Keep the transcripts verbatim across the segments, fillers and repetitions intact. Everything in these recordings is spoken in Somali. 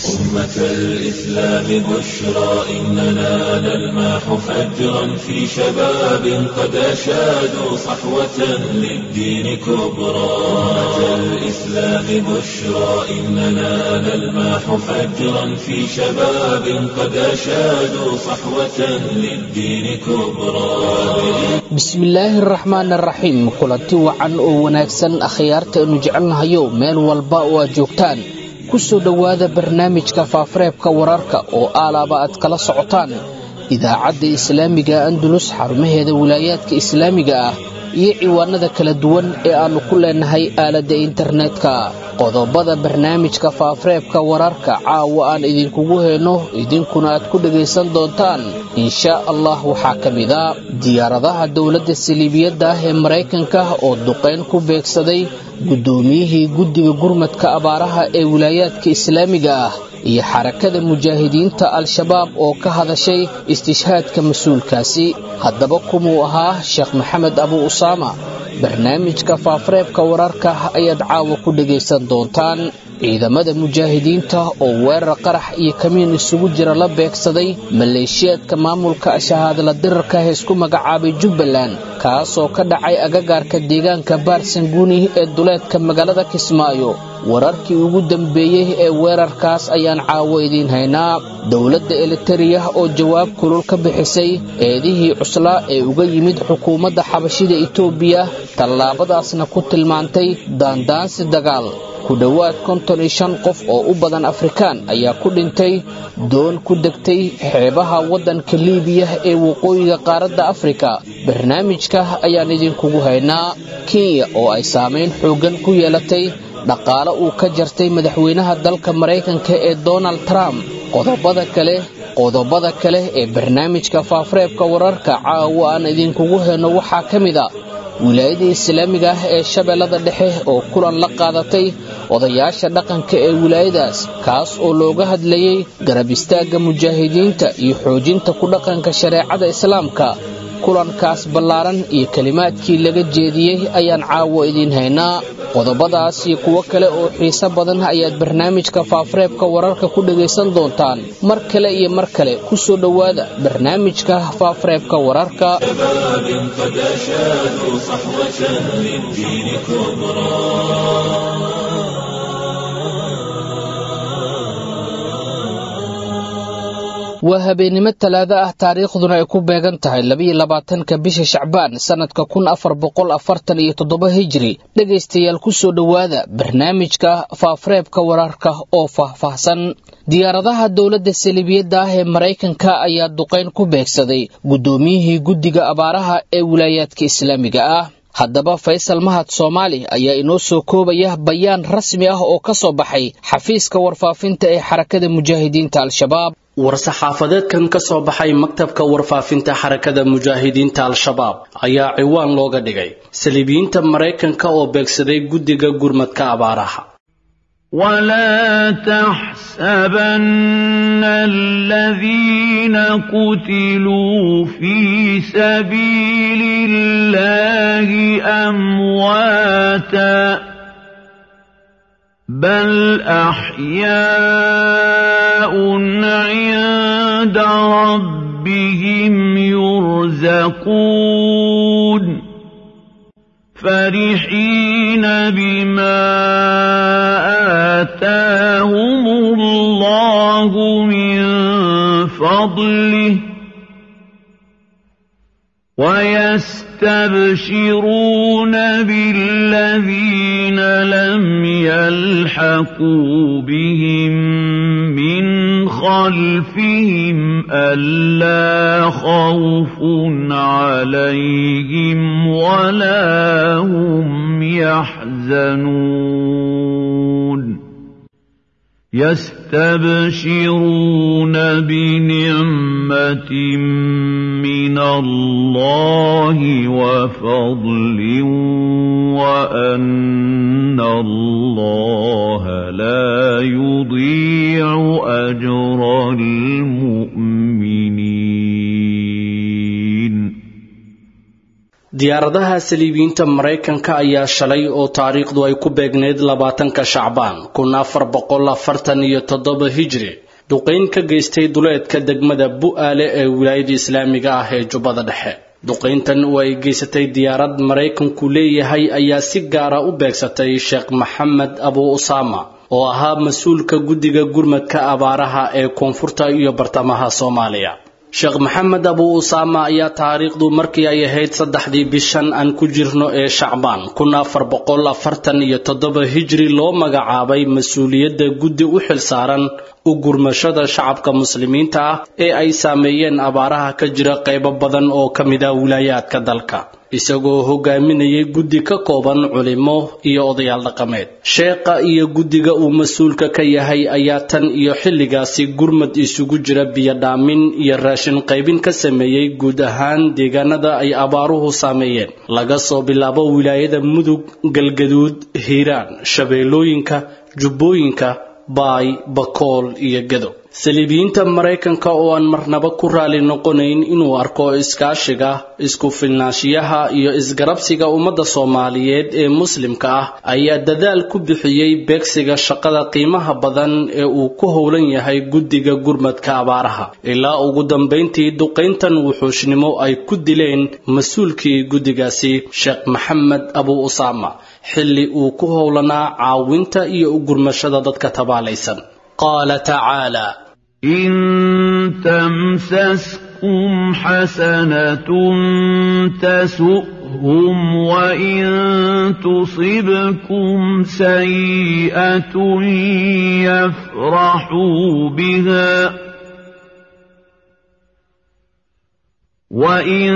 أمة الإسلام بشرى إننا نلمح فجرا في شباب قد أشادوا صحوة للدين كبرى. أمة الإسلام بشرى إننا نلمح فجرا في شباب قد أشادوا صحوة للدين كبرى. بسم الله الرحمن الرحيم. kulanti wacan oo wanaagsan akhyaarta inu jecelnahayo meel walba oo aad joogtaan kusoo dhawaada barnaamijka faafareebka wararka oo aalaaba aad kala socotaan idaacadda islaamiga Andalus xarumaheeda wilaayadka islaamiga ah iyo ciwaanada kala duwan ee aanu ku leenahay aalada internetka. qodobada barnaamijka faafareebka wararka caawa aan idinkugu heeno idinkuna aad ku dhageysan doontaan insha Allah waxaa kamida diyaaradaha dawladda saliibiyada ah ee Mareykanka oo duqeyn ku beegsaday gudoomiyihii guddiga gurmadka abaaraha ee wilaayadka islaamiga ah iyo xarakada mujaahidiinta al-shabaab oo ka hadashay istishhaadka mas'uulkaasi. haddaba kumuu ahaa Sheekh Maxamed Abu Usaama. barnaamijka faafareebka wararka ayaad caawa ku dhageysan doontaan. ciidamada mujaahidiinta oo weerar qarax iyo kamiin isugu jira la beegsaday maleeshiyaadka maamulka shahaadada dirarka ee isku magacaabay Jubbaland kaasoo ka dhacay agagaarka deegaanka Baarsanguuni ee duleedka magaalada Kismaayo. wararkii ugu dambeeyay ee weerarkaas ayaan caawa idin haynaa. dawladda Eritrea oo jawaab kulul ka bixisay eedihii cuslaa ee uga yimid xukuumadda xabashida Itoobiya, tallaabadaasna ku tilmaantay daandaansi dagaal. ku dhawaad konton iyo shan qof oo u badan Afrikaan ayaa ku dhintay doon ku degtay xeebaha waddanka Liibiya ee waqooyiga qaaradda Afrika. barnaamijka ayaan idinkugu haynaa. Kenya oo ay saameyn xoogan ku yeelatay dhaqaale uu ka jartay madaxweynaha dalka Mareykanka ee Donald Trump. qodobada kale qodobada kale ee barnaamijka faafareebka wararka caawa aan idinkugu heeno waxaa kamida wilaayada islaamiga ah ee Shabeellada Dhexe oo kulan la qaadatay odayaasha dhaqanka ee wilaayadaas kaas oo looga hadlayay garab istaaga mujaahidiinta iyo xoojinta ku dhaqanka shariicada islaamka. kulankaas ballaaran iyo kalimaadkii laga jeediyay ayaan caawa idin haynaa. qodobadaas iyo kuwo kale oo xiiso badan ayaad barnaamijka faafareebka wararka ku dhageysan doontaan. mar kale iyo mar kale ku soo dhawaada barnaamijka faafareebka wararka. waa habeenimo talaado ah taariikhduna ay ku beegan tahay laba iyo labaatanka bisha Shacbaan sanadka kun afar boqol afartan iyo toddoba hijri. dhageystayaal ku soo dhawaada barnaamijka faafareebka wararka oo faahfaahsan. diyaaradaha dawladda saliibiyada ah ee Mareykanka ayaa duqeyn ku beegsaday gudoomiyihii guddiga abaaraha ee wilaayadka islaamiga ah. haddaba Faysal Mahad Soomaali ayaa inoo soo koobaya bayaan rasmi ah oo ka soo baxay xafiiska warfaafinta ee xarakada mujaahidiinta al-shabaab. war-saxaafadeedkan ka soo baxay maktabka warfaafinta xarakada mujaahidiinta al-shabaab ayaa ciwaan looga dhigay saliibiyiinta Mareykanka oo beegsaday guddiga gurmadka abaaraha. ولا تحسبن الذين قتلوا في سبيل الله أمواتا بل أحياء عند ربهم يرزقون فرحين بما آتاهم الله من فضله ويستبشرون بالذين لم يلحقوا بهم من خلفهم ألا خوف عليهم ولا هم يحزنون يستبشرون بنعمة من الله وفضل وأن الله لا يضيع أجر المؤمنين. diyaaradaha saliibiyiinta Mareykanka ayaa shalay oo taariikhdu ay ku beegneed labaatanka Shacbaan kun afar boqol afartan iyo toddoba Hijri duqeyn ka geystay duleedka degmada Bu'aale ee wilaayada Islaamiga ah ee Jubbada Dhexe. duqeyntan oo ay geysatay diyaarad Mareykanku leeyahay ayaa si gaar ah u beegsatay Sheekh Maxamed Abu Usaama oo ahaa mas'uulka guddiga gurmadka abaaraha ee koonfurta iyo bartamaha Soomaaliya. Sheekh Maxamed Abu Usaama ayaa taariikhdu markii ay ahayd saddexdii bishan aan ku jirno ee Shacbaan kun afar boqol afartan iyo toddoba Hijri loo magacaabay mas'uuliyadda guddi u xilsaaran u gurmashada shacabka muslimiinta ah ee ay saameeyeen abaaraha ka jira qaybo badan oo ka mid ah wilaayaadka dalka, isagoo hogaaminayay guddi ka kooban culimo iyo odayaal dhaqameed. Sheekha iyo guddiga uu mas'uulka ka yahay ayaa tan iyo xilligaasi gurmad isugu jira biyo dhaamin iyo raashin qaybin ka sameeyay guud ahaan deegaanada ay abaaruhu saameeyeen, laga soo bilaabo wilaayada Mudug, Galgaduud, Hiiraan, Shabeellooyinka, Jubbooyinka, Baay, Bakool iyo Gado. saliibiyiinta Mareykanka oo aan marnaba ku raali noqonayn inuu arko iskaashiga, isku filnaanshiyaha iyo isgarabsiga ummadda Soomaaliyeed ee muslimka ah ayaa dadaal ku bixiyay beegsiga shaqada qiimaha badan ee uu ku howlan yahay guddiga gurmadka abaaraha, ilaa ugu dambeyntii duqeyntan wuxuushnimo ay ku dileen mas'uulkii guddigaasi Sheekh Maxamed Abu Usaama xilli uu ku howlanaa caawinta iyo u gurmashada dadka tabaalaysan. qaala tacaala إن تمسسكم حسنة تسؤهم وإن تصبكم سيئة يفرحوا بها وإن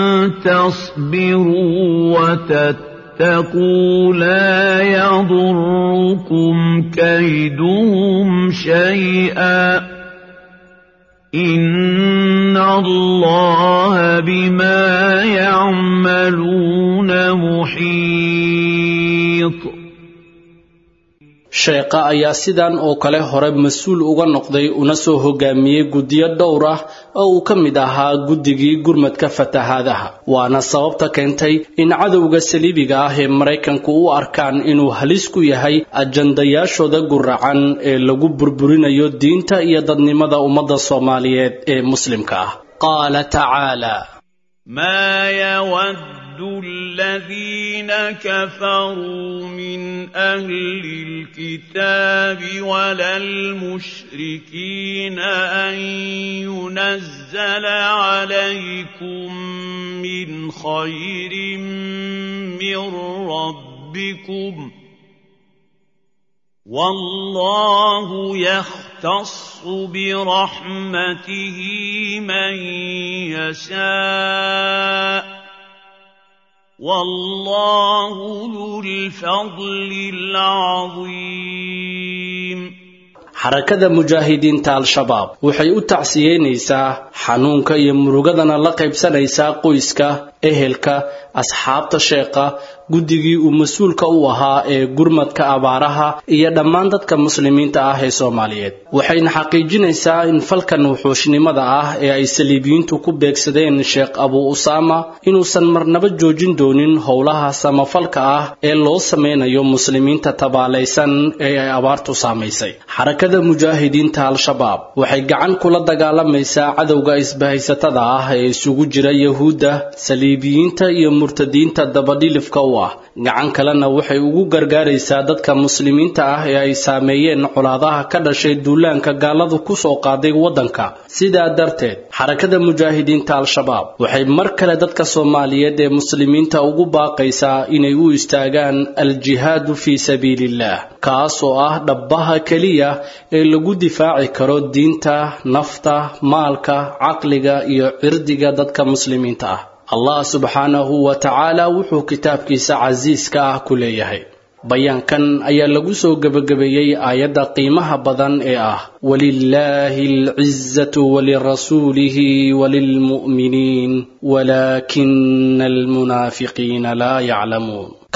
تصبروا وتتقوا لا يضركم كيدهم شيئا إن الله بما يعملون محيط. sheekha ayaa sidan oo kale hore mas'uul uga noqday una soo hogaamiyay guddiyo dhowr ah oo uu ka mid ahaa guddigii gurmadka fatahaadaha, waana sababta keentay in cadowga saliibiga ah ee Mareykanku u arkaan inuu halis ku yahay ajandayaashooda guracan ee lagu burburinayo diinta iyo dadnimada ummadda Soomaaliyeed ee muslimka ah. qaala tacaala ما يود الذين كفروا من أهل الكتاب ولا المشركين أن ينزل عليكم من خير من ربكم والله يختص برحمته من يشاء والله ذو الفضل العظيم. xarakada mujaahidiinta al-shabaab waxay u tacsiyeynaysaa xanuunka iyo murugadana la qaybsanaysaa qoyska, ehelka, asxaabta sheekha, guddigii uu mas'uulka u ahaa ee gurmadka abaaraha iyo dhammaan dadka muslimiinta ah ee Soomaaliyeed. waxayna xaqiijinaysaa in falkan wuxuushnimada ah ee ay saliibiyiintu ku beegsadeen Sheekh Abu Usaama inuusan marnaba joojin doonin howlaha samafalka ah ee loo sameynayo muslimiinta tabaalaysan ee ay abaartu saameysay. xarakada mujaahidiinta al-shabaab waxay gacan kula dagaalamaysaa cadowga isbahaysatada ah ee isugu jira Yahuudda, saliibiyiinta iyo murtadiinta dabadhilifka u ah. gacan kalena waxay ugu gargaaraysaa dadka muslimiinta ah ee ay saameeyeen colaadaha ka dhashay duulaanka gaaladu ku soo qaaday wadanka. sidaa darteed xarakada mujaahidiinta al-shabaab waxay mar kale dadka Soomaaliyeed ee muslimiinta ugu baaqaysaa inay u istaagaan al-jihaadu fi sabiilillah, kaas oo ah dhabbaha kaliya ee lagu difaaci karo diinta, nafta, maalka, caqliga iyo cirdiga dadka muslimiinta ah. Allah subxaanahu wa ta'ala wuxuu kitaabkiisa casiiska ah ku leeyahay. bayaankan ayaa lagu soo gabagabeeyay aayadda qiimaha badan ee ah walillaahi al-'izzatu walirasuulihi walilmu'miniin walaakinna almunaafiqiina laa ya'lamuun.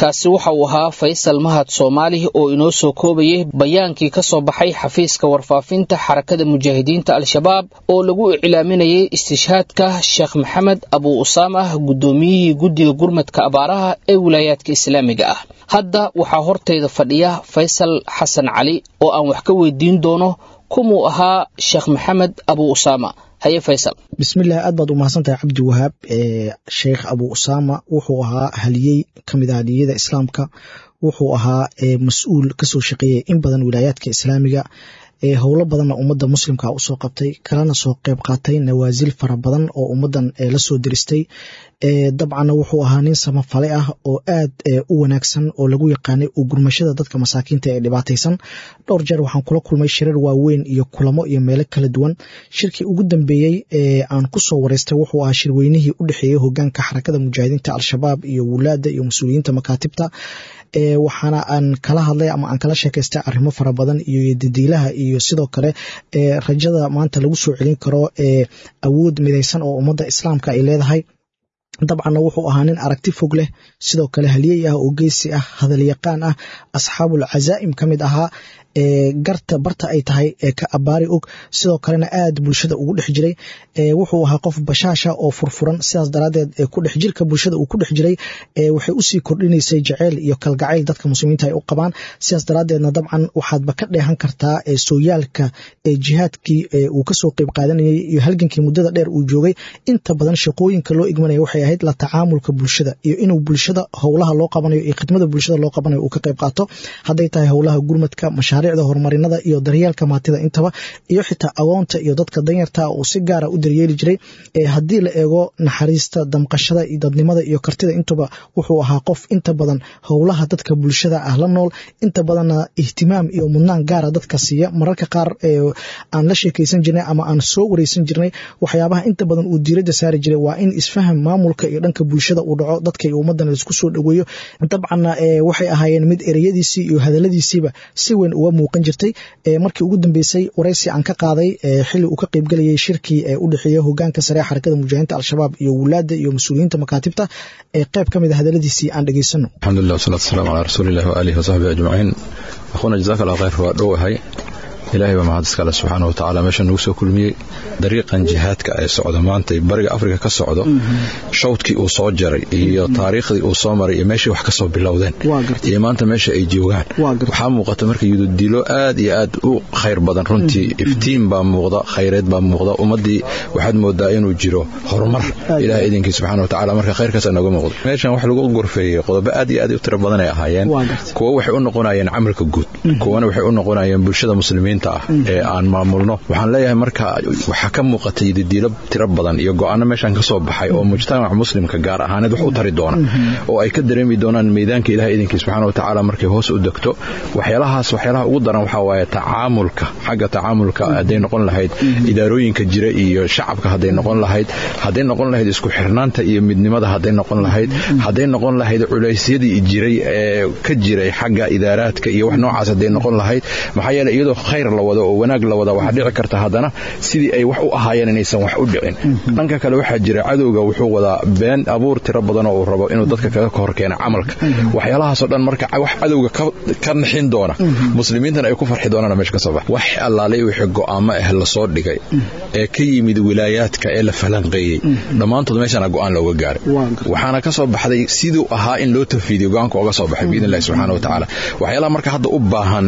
kaasi waxa uu ahaa Faysal Mahad Soomaali oo inoo soo koobayay bayaankii ka soo baxay xafiiska warfaafinta xarakada mujaahidiinta al-shabaab oo lagu iclaaminayay istishhaadka Sheekh Maxamed Abu Usaama gudoomiyihii guddiga gurmadka abaaraha ee wilaayadka islaamiga ah. hadda waxaa horteyda fadhiya Faysal Xasan Cali oo aan wax ka weydiin doono kumuu ahaa Sheekh Maxamed Abu Usaama. haye Faysal. bismillaah, aad baad u mahadsantahay Cabdi Wahaab. ee Sheekh Abu Usaama wuxuu ahaa haliyey kamid ah haliyada islaamka, wuxuu ahaa mas'uul ka soo shaqeeyay in badan wilaayadka islaamiga, ee howlo badan ummadda muslimka u soo qabtay, kalena soo qayb qaatay nawaasil fara badan oo ummadan la soo diristay. ee dabcan wuxuu ahaa nin samafale ah oo aad u wanaagsan oo lagu yaqaanay u gurmashada dadka masaakiinta ee dhibaataysan. dhowr jeer waxaan kula kulmay shirar waaweyn iyo kulamo iyo meelo kala duwan. shirkii ugu dambeeyay ee aan ku soo wareystay wuxuu ahaa shirweynihii u dhaxeeyay hoggaanka xarakada mujaahidiinta al-shabaab iyo wulaada iyo mas'uuliyiinta makaatibta. ee waxaana aan kala hadlay ama aan kala sheekaystay arrimo fara badan iyo dadiilaha iyo sidoo kale ee rajada maanta lagu soo celin karo ee awood midaysan oo ummadda islaamka ay leedahay. dabcan wuxuu ahaa nin aragti fog leh, sidoo kale haliyey ah oo geesi ah, hadal yaqaan ah, asxaabul cazaa'im kamid ahaa, ee garta barta ay tahay ee ka abaari og, sidoo kalena aad bulshada ugu dhex jiray. ee wuxuu ahaa qof bashaasha oo furfuran, sidaas daraadeed ee ku dhex jirka bulshada uu ku dhex jiray ee waxay u sii kordhinaysay jacayl iyo kalgacayl dadka muslimiinta ay u qabaan. sidaas daraadeedna dabcan waxaadba ka dheehan kartaa ee sooyaalka ee jihaadkii ee uu ka soo qayb qaadanayay iyo halgankii muddada dheer uu joogay. inta badan shaqooyinka loo igmanaya waxay ahayd la tacaamulka bulshada iyo inuu bulshada howlaha loo qabanayo iyo khidmada bulshada loo qabanayo uu ka qayb qaato, hadday tahay howlaha gurmadka, mashaariicda horumarinada iyo daryeelka maatida intaba, iyo xitaa agoonta iyo dadka danyarta uu si gaara u daryeeli jiray. ee haddii la eego naxariista, damqashada iyo dadnimada iyo kartida intaba wuxuu ahaa qof inta badan howlaha dadka bulshada ah la nool, inta badanna ihtimaam iyo mudnaan gaara dadka siiya. mararka qaar ee aan la sheekaysan jirnay ama aan soo wareysan jirnay, waxyaabaha inta badan uu diiradda saari jiray waa in isfaham maamulka iyo dhanka bulshada uu dhaco, dadka iyo ummadana la isku soo dhaweeyo. dabcanna ee waxay ahaayeen mid ereyadiisii iyo hadaladiisiiba si weyn uga muuqan jirtay. ee markii ugu dambeysay wareysi aan ka qaaday ee xilli uu ka qayb galayay shirkii ee u dhaxeeyay hoggaanka sare xarakada mujaahidiinta al-shabaab iyo wulaada iyo mas'uuliyiinta makaatibta, ee qayb kamid ah hadaladiisii aan dhageysano. alxamdulillah wasalaatu wasalaamu calaa rasuulillahi wa aalihi wa sahbihi ajmaciin. akhuna jazaaka allah khayr. waa dhowahay ilaahay baa mahad iskale subxaanahu wa tacaala meesha nagu soo kulmiyey. dariiqan jihaadka ee socda maanta bariga afrika ka socdo, shawdkii uu soo jaray iyo taariikhdii uu soo maray iyo meeshii wax ka soo bilowdeen iyo maanta meesha ay joogaan, waxaa muuqata marka yududilo aad iyo aad u khayr badan. runtii iftiin baa muuqda, khayreed baa muuqda. ummadii waxaad moodaa inuu jiro horumar ilaahay idinkiisa subxaanahu wa tacaala. marka khayrkaas nooga muuqdo. meeshan wax lagu gorfeeyey qodobo aad iyo aad u tiro badan ay ahaayeen. kuwo waxay u noqonayeen camalka guud, kuwana waxay u noqonayeen bulshada muslimiinta ee aan maamulno. waxaan leeyahay marka waxa ka muuqatay dadiilo tiro badan iyo go'aano meeshan ka soo baxay oo mujtamaca muslimka gaar ahaaneed wax u tari doona, oo ay ka dareemi doonaan meedaanka ilaahay idinkiisa subxaanahu wa tacaala markay hoos u degto. waxyaalahaas waxyaalaha ugu daran waxaa waaye tacaamulka, xagga tacaamulka hadday noqon lahayd idaarooyinka jira iyo shacabka, hadday noqon lahayd hadday noqon lahayd isku xirnaanta iyo midnimada, hadday noqon lahayd hadday noqon lahayd culaysyadii jiray ee ka jiray xagga idaaraadka iyo wax noocaas hadday noqon lahayd. maxaa yeelay iyadoo khayr la wado oo wanaag la wada waxa dhici karta haddana sidii ay wax u ahaayeen inaysan wax u dhicin. dhanka kale waxaa jira cadowga wuxuu wadaa been abuur tiro badan oo uu rabo inuu dadka kaga hor keeno camalka. waxyaalahaasoo dhan marka wax cadowga ka nixin doona, muslimiintana ay ku farxi doonaan meesha ka soo bax. wax allaalay wixii go'aamo ah la soo dhigay ee ka yimid wilaayaadka ee la falanqeeyey, dhammaantood meeshana go'aan looga gaaray. waxaana ka soo baxday siduu ahaa in loo tafiidiyo go'aanka uga soo baxay biidn illahi subxaana wa tacaala. waxyaalaha marka hadda u baahan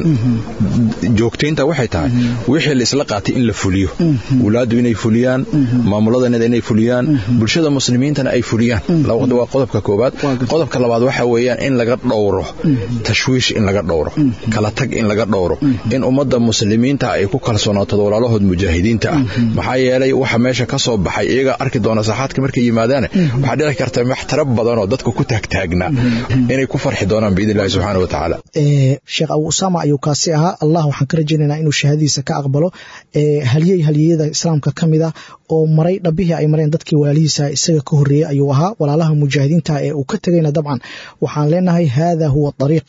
joogtaynta waxay tahay wixii la isla qaatay in la fuliyo, wulaadu inay fuliyaan, maamuladanada inay fuliyaan, bulshada muslimiintana ay fuliyaan. waa qodobka koobaad. qodobka labaad waxa weeyaan in laga dhowro tashwiish, in laga dhowro kala tag, in laga dhowro in ummadda muslimiinta ay ku kalsoonaato walaalahood mujaahidiinta ah. maxaa yeelay waxa meesha ka soo baxay iyaga arki doona saxaadka markay yimaadaan, waxaa dhici karta wax tiro badan oo dadku ku taagtaagnaa inay ku farxi doonaan biidn illahi subxaana wa tacaala. sheekh Abu Usaama ayuu kaasi ahaa. allah waxaan ka rajaynaynaa inuu shahaadadiisa ka aqbalo. haliyey haliyada islaamka ka mid ah oo maray dhabihii ay mareen dadkii walaalihiisa isaga ka horreeyey ayuu ahaa. walaalaha mujaahidiinta ee uu ka tegayna dabcan waxaan leenahay hada huwa ariiq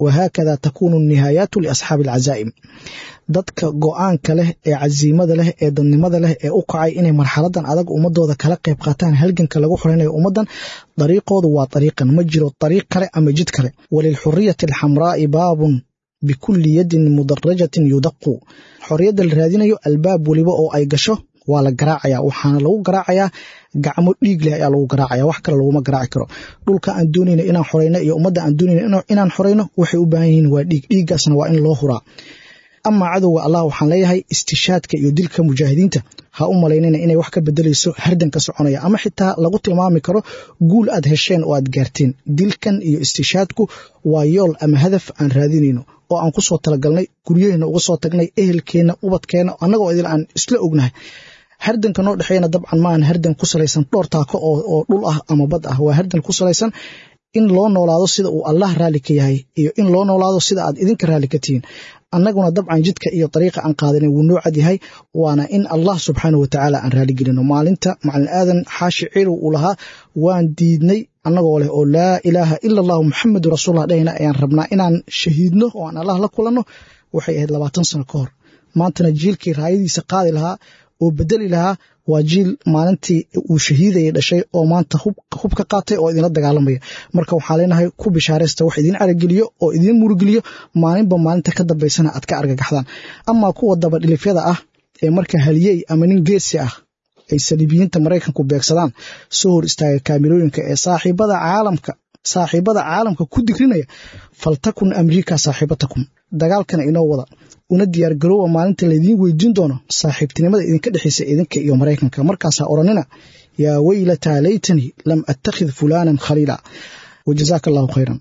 وهكذا تكون النهايات لأصحاب العزائم dadka go'aanka leh ee casiimada leh ee dadnimada leh ee u kacay inay marxaladan adag ummadooda kala qayb qaataan halganka lagu xoreynayo ummadan dariiqoodu waa dariiqan ma jiro dariiq kale ama jid kale walil hurriyati alhamra'i baabun bikulli yadin mudarrajatin yudaqu xorriyada la raadinayo albaab waliba oo ay gasho waa la garaacaya waxaana lagu garaacayaa gacmo dhiig leh ayaa lagu garaacaya wax kale laguma garaaci karo dhulka aan doonayno inaan xoreyno iyo ummadda aan doonayno inaan xoreyno waxay u baahan yihiin waa dhiig dhiiggaasna waa in loo huraa ama cadowga allah waxaan leeyahay istishaadka iyo dilka mujaahidiinta ha u malaynayna inay wax ka bedelayso hardanka soconaya ama xitaa lagu tilmaami karo guul aad hesheen oo aad gaarteen dilkan iyo istishaadku waa yool ama hadaf aan raadinayno oo aan ku soo talagalnay guryaheena uga soo tagnay ehelkeena ubadkeena annagoo idil aan isla ognahay hardanka noo dhaxeeyna dabcan ma aan hardan ku salaysan dhowr taako oo oo dhul ah ama bad ah waa hardan ku salaysan in loo noolaado sida uu allah raali ka yahay iyo in loo noolaado sida aad idinka raali ka tihiin annaguna dabcan jidka iyo dariiqa aan qaadanay wuu noo cad yahay waana in allah subxaanahu watacaala aan raali gelino maalinta macalin aadan xaashi ciirow uu lahaa waan diidnay annagoo leh oo laa ilaaha ila allahu muxamedu rasuulullah dhehayna ayaan rabnaa inaan shahiidno oo aan allah la kulanno waxay ahayd labaatan sano ka hor maantana jiilkii raayadiisa qaadi lahaa oo bedeli lahaa waa jiil maalintii uu shahiidayay dhashay oo maanta hub ka qaatay oo idinla dagaalamaya marka waxaan leenahay ku bishaaraysta wax idin arageliyo oo idin murugeliyo maalinba maalinta ka dambaysana aad ka argagaxdaan ama kuwa daba dhilifyada ah ee marka haliyey ama nin geesi ah ay saliibiyiinta maraykanku beegsadaan soo hor istaaga kaamirooyinka ee saaxiibada caalamka saaxiibada caalamka ku digrinaya faltakun amriika saaxiibatakum dagaalkana inoo wada una diyaar garoowa maalinta laydiin weydiin doono saaxiibtinimada idinka dhexaysa idinka iyo maraykanka markaasaa oranina yaa weylataa laytanii lam attakhid fulaanan khaliila wajazaaka allahu khayran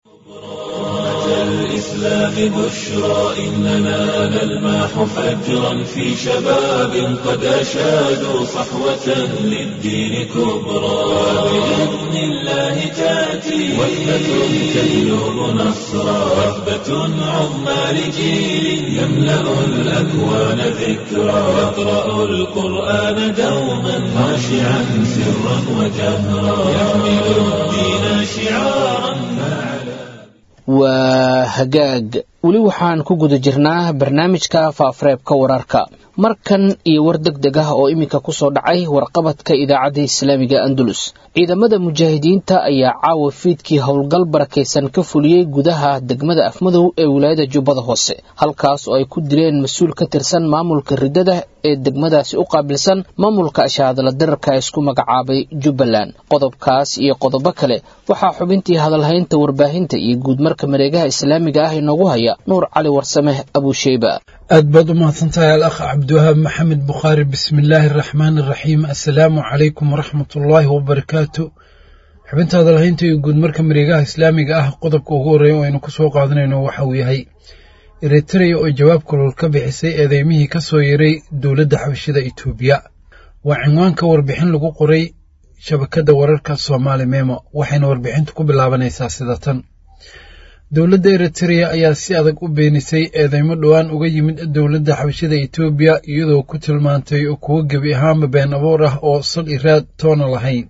الإسلام بشرى إننا نلمح فجرا في شباب قد أشادوا صحوة للدين كبرى بإذن الله تأتي وحدة تهلب نصرا وحدة عظمى لجيل يملأ الأكوان ذكرى يقرأ القرآن دوما خاشعا سرا وجهرا يحمل الدين شعارا waa hagaag weli waxaan ku guda jirnaa barnaamijka faafareebka wararka markan iyo war degdeg ah oo iminka ku soo dhacay warqabadka idaacadda islaamiga andalus ciidamada mujaahidiinta ayaa caawa fiidkii howlgal barakaysan ka fuliyey gudaha degmada afmadow ee wilaayada jubbada hoose halkaas oo ay ku dileen mas-uul ka tirsan maamulka ridada ee degmadaasi u qaabilsan maamulka ashaadala dirarka isku magacaabay jubbaland qodobkaas iyo qodobo kale waxaa xubintii hadalhaynta warbaahinta iyo guudmarka mareegaha islaamiga ah inoogu haya nuur cali warsame abusheyba aad baad u mahadsantahay al-akh cabdiwahaab maxamed bukhaari bismillaahi araxmaani araxiim assalaamu calaykum waraxmatullaahi wabarakaatu xubinta hadalhaynta iyo guudmarka mareegaha islaamiga ah qodobka ugu horreeya oo aynu ku soo qaadanayno waxa uu yahay eritrea oo jawaab kulul ka bixisay eedeymihii ka soo yaray dowladda xabashida itoobiya waa cinwaanka warbixin lagu qoray shabakadda wararka soomaali memo waxayna warbixintu ku bilaabanaysaa sida tan dowladda eritrea ayaa si adag u beenisay eedeymo dhowaan uga yimid dowladda xabashida itoobiya iyadoo ku tilmaantay kuwo gebi ahaanba been abuur ah oo sal iraad toona lahayn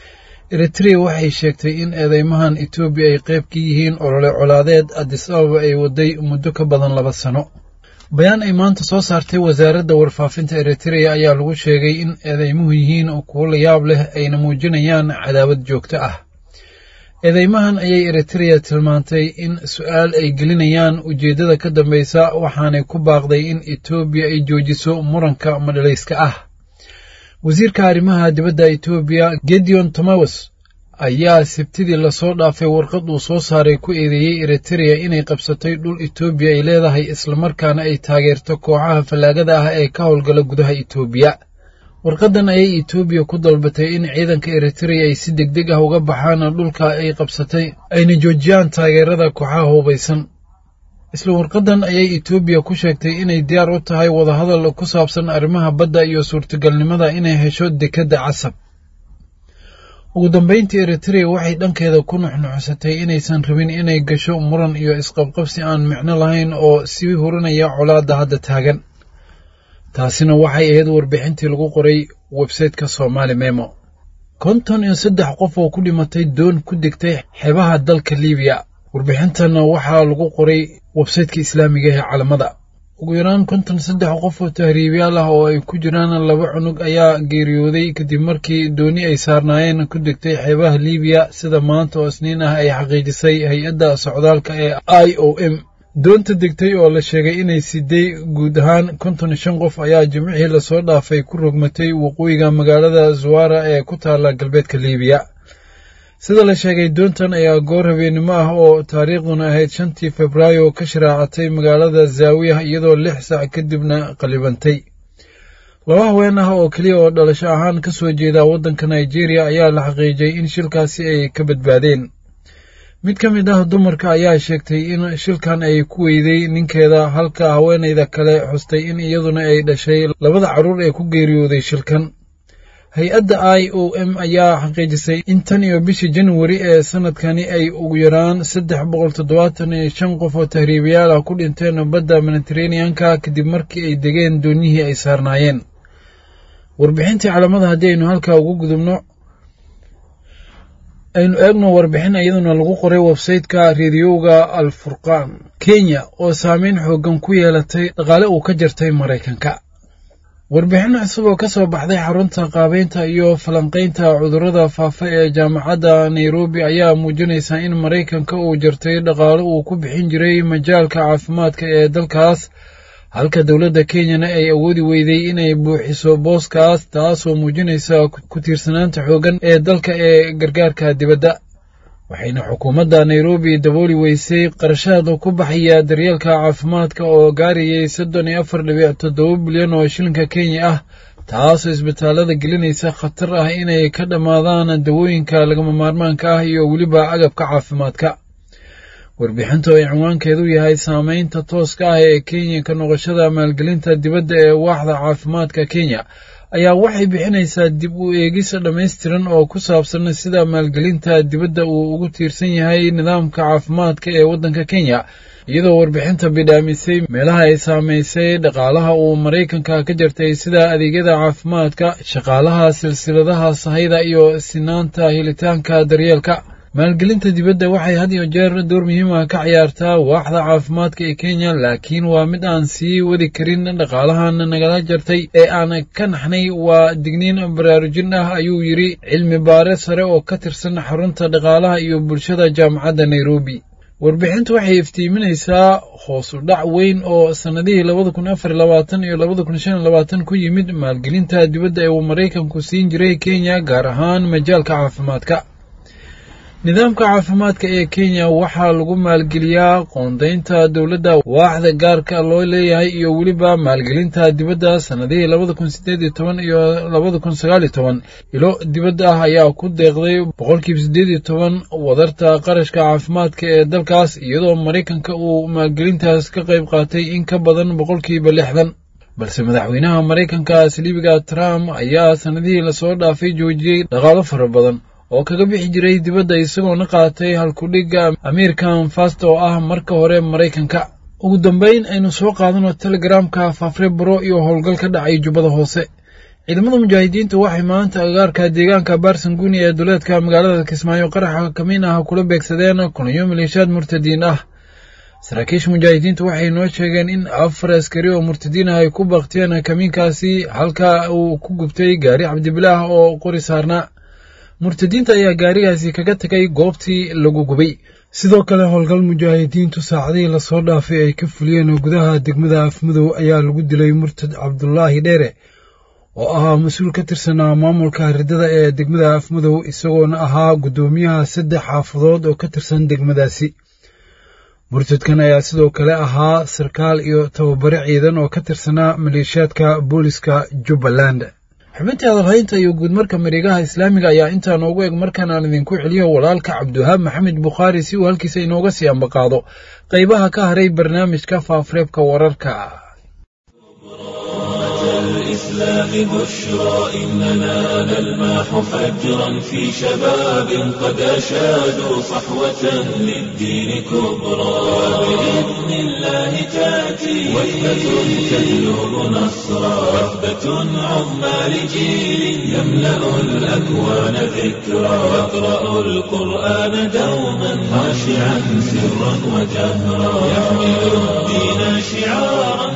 eritrea waxay sheegtay in eedeymahan itoobiya ay qayb ka yihiin olole colaadeed addis ababa ay waday muddo ka badan laba sano bayaan ay maanta soo saartay wasaaradda warfaafinta eritrea ayaa lagu sheegay in eedeymuhu yihiin kuwo la yaab leh ayna muujinayaan cadaawad joogto ah eedeymahan ayay eritrea tilmaantay in su'aal ay gelinayaan ujeeddada ka dambaysa waxaanay ku baaqday in itoobiya ay joojiso muranka madhalayska ah wasiirka arrimaha dibadda itoobiya gedeon tomawas ayaa sabtidii lasoo dhaafay warqad uu soo saaray ku eedeeyey eritrea inay qabsatay dhul itoobiya ay leedahay islamarkaana ay taageerto kooxaha fallaagada ah ee ka howlgala gudaha itoobiya warqadan ayay itoobiya ku dalbatay in ciidanka eritrea ay si degdeg ah uga baxaan dhulka ay qabsatay ayna joojiyaan taageerada kooxaha hubaysan isla warqadan ayay itoobiya ku sheegtay inay diyaar u tahay wadahadal ku saabsan arrimaha badda iyo suurtagalnimada inay hesho dekedda casab ugu dambayntii eritrea waxay dhankeeda ku nuxnuxsatay inaysan rabin inay gasho muran iyo isqabqabsi aan micno lahayn oo sii hurinaya colaadda hadda taagan taasina waxay ahayd warbixintii lagu qoray websayteka soomaali memo konton iyo saddex qof oo ku dhimatay doon ku degtay xeebaha dalka liibiya warbixintan waxaa lagu qoray website-ka islaamiga ee calamada ugu yaraan konton saddex qof oo tahriibayaal ah oo ay ku jiraan laba cunug ayaa geeriyooday kadib markii dooni ay saarnaayeen ku degtay xeebaha Liibiya sida maanta oo Isniin ah ay xaqiijisay hay'adda socdaalka ee I O M doonta degtay oo la sheegay inay siday guud ahaan konton iyo shan qof ayaa jimcihii la soo dhaafay ku rogmatay waqooyiga magaalada Zuwara ee ku taala galbeedka Liibiya sida la sheegay doontan ayaa goor habeenimo ah oo taariikhduna ahayd shantii Febraayo ka sharaacatay magaalada Zawiya iyadoo lix saac kadibna qalibantay laba haween ah oo kaliya oo dhalasho ahaan ka soo jeeda waddanka Nigeria ayaa la xaqiijiyay in shilkaasi ay ka badbaadeen mid ka mid ah dumarka ayaa sheegtay in shilkan ay ku weyday ninkeeda halka haweeneyda kale xustay in iyaduna ay dhashay labada caruur ee ku geeriyooday shilkan hay-adda I O M ayaa xaqiijisay in tan iyo bishii January ee sanadkani ay ugu yaraan saddex boqol toddobaatan iyo shan qof oo tahriibayaal ah ku dhinteen badda Mediterranean-ka kadib markii ay degeen doonihii ay saarnaayeen warbixintii calamada haddii aynu halkaa ugu gudubno aynu eegno warbixin iyaduna lagu qoray website-ka radioga Al-Furqan Kenya oo saameyn xooggan ku yeelatay dhaqaale uu ka jartay Mareykanka warbixin cusub oo ka soo baxday xarunta qaabeynta iyo falanqaynta cudurrada faafa ee jaamacadda Nairobi ayaa muujinaysa in Mareykanka uu jartay dhaqaale uu ku bixin jiray majaalka caafimaadka ee dalkaas halka dawladda Kenyana ay awoodi weyday inay buuxiso booskaas taasoo muujinaysa ku tiirsanaanta xooggan ee dalka ee gargaarka dibadda waxayna xukuumadda Nairobi dabooli weysay qarashaad ku baxaya daryeelka caafimaadka oo gaarayay soddon iyo afar dhibic toddoba bilyan oo shilinka Kenya ah taasoo isbitaalada gelinaysa khatar ah inay ka dhamaadaan dawooyinka lagama maarmaanka ah iyo weliba agabka caafimaadka warbixintu ay cinwaankeedu yahay saameynta tooska ah ee Kenya ka noqoshada maalgelinta dibadda ee waaxda caafimaadka Kenya ayaa waxay bixinaysaa dib u eegis dhameystiran oo ku saabsan sida maalgelinta dibadda uu ugu tiirsan yahay nidaamka caafimaadka ee waddanka Kenya iyadoo warbixinta bidhaamisay meelaha ay saameysay dhaqaalaha uu Mareykanka ka jartay sida adeegyada caafimaadka shaqaalaha silsiladaha sahayda iyo sinaanta helitaanka daryeelka maalgelinta dibadda waxay had iyo jeer door muhiim ah ka ciyaartaa waaxda caafimaadka ee Kenya laakiin waa mid aan sii wadi karin dhaqaalahan nagala jartay ee aan ka naxnay waa digniin baraarujin ah ayuu yiri cilmi baare sare oo ka tirsan xarunta dhaqaalaha iyo bulshada jaamacadda Nairobi warbixintu waxay iftiiminaysaa hoos u dhac weyn oo sanadihii laba kun afar iyo labaatan iyo laba kun shan iyo labaatan ku yimid maalgelinta dibadda ee uu Mareykanku siin jiray Kenya gaar ahaan majaalka caafimaadka nidaamka caafimaadka ee Kenya waxaa lagu maalgeliyaa qoondaynta dawladda waaxda gaarka loo leeyahay iyo weliba maalgelinta dibadda sanadihii laba kun siddeed iyo toban iyo laba kun sagaal iyo toban ilo dibadda ah ayaa ku deeqday boqolkiiba siddeed iyo toban wadarta qarashka caafimaadka ee dalkaas iyadoo Mareykanka uu maalgelintaas ka qayb qaatay in ka badan boqolkiiba lixdan balse madaxweynaha Mareykanka Silibiga Trump ayaa sanadihii la soo dhaafay joojiyay dhaqaale fara badan oo kaga bixi jiray dibadda isagoo na qaatay halkudhiga American First oo ah marka hore Mareykanka ugu dambeyn aynu soo qaadano Telegramka Fafrebro iyo howlgal ka dhacay Jubbada Hoose ciidamada mujaahidiintu waxay maanta agaarka deegaanka Barsanguni ee duleedka magaalada Kismaayo qaraxa kamiin ah kula beegsadeen kolonyo maleeshiyaad murtadiin ah saraakiisha mujaahidiintu waxay noo sheegeen in afar askari oo murtadiin ah ay ku baqteen kamiinkaasi halka uu ku gubtay gaari cabdibilaah oo qori saarnaa murtadiinta ayaa gaarigaasi kaga tagay goobtii lagu gubay sidoo kale howlgal mujaahidiintu saacadihii la soo dhaafay ay ka fuliyeen gudaha degmada Afmadow ayaa lagu dilay murtad Cabdullaahi Dheere oo ahaa mas-uul ka tirsanaa maamulka ridada ee degmada Afmadow isagoona ahaa gudoomiyaha saddex xaafadood oo ka tirsan degmadaasi murtadkan ayaa sidoo kale ahaa sarkaal iyo tababare ciidan oo ka tirsanaa maleeshiyaadka booliska Jubbaland xubintii hadalhaynta iyo guud marka mareegaha islaamiga ayaa intaa noogu eg markaan aan idinku celiyo walaalka Cabdiwahaab Maxamed Bukhari si uu halkiisa inooga sii ambaqaado qaybaha ka haray barnaamijka Faafareebka wararka الإسلام بشرى إننا نلمح فجرا في شباب قد أشادوا صحوة للدين كبرى بإذن الله تأتي وثبة تجلب نصرا وثبة عظمى لجيل يملأ الأكوان ذكرا يقرأ القرآن دوما خاشعا سرا وجهرا يحمل الدين شعارا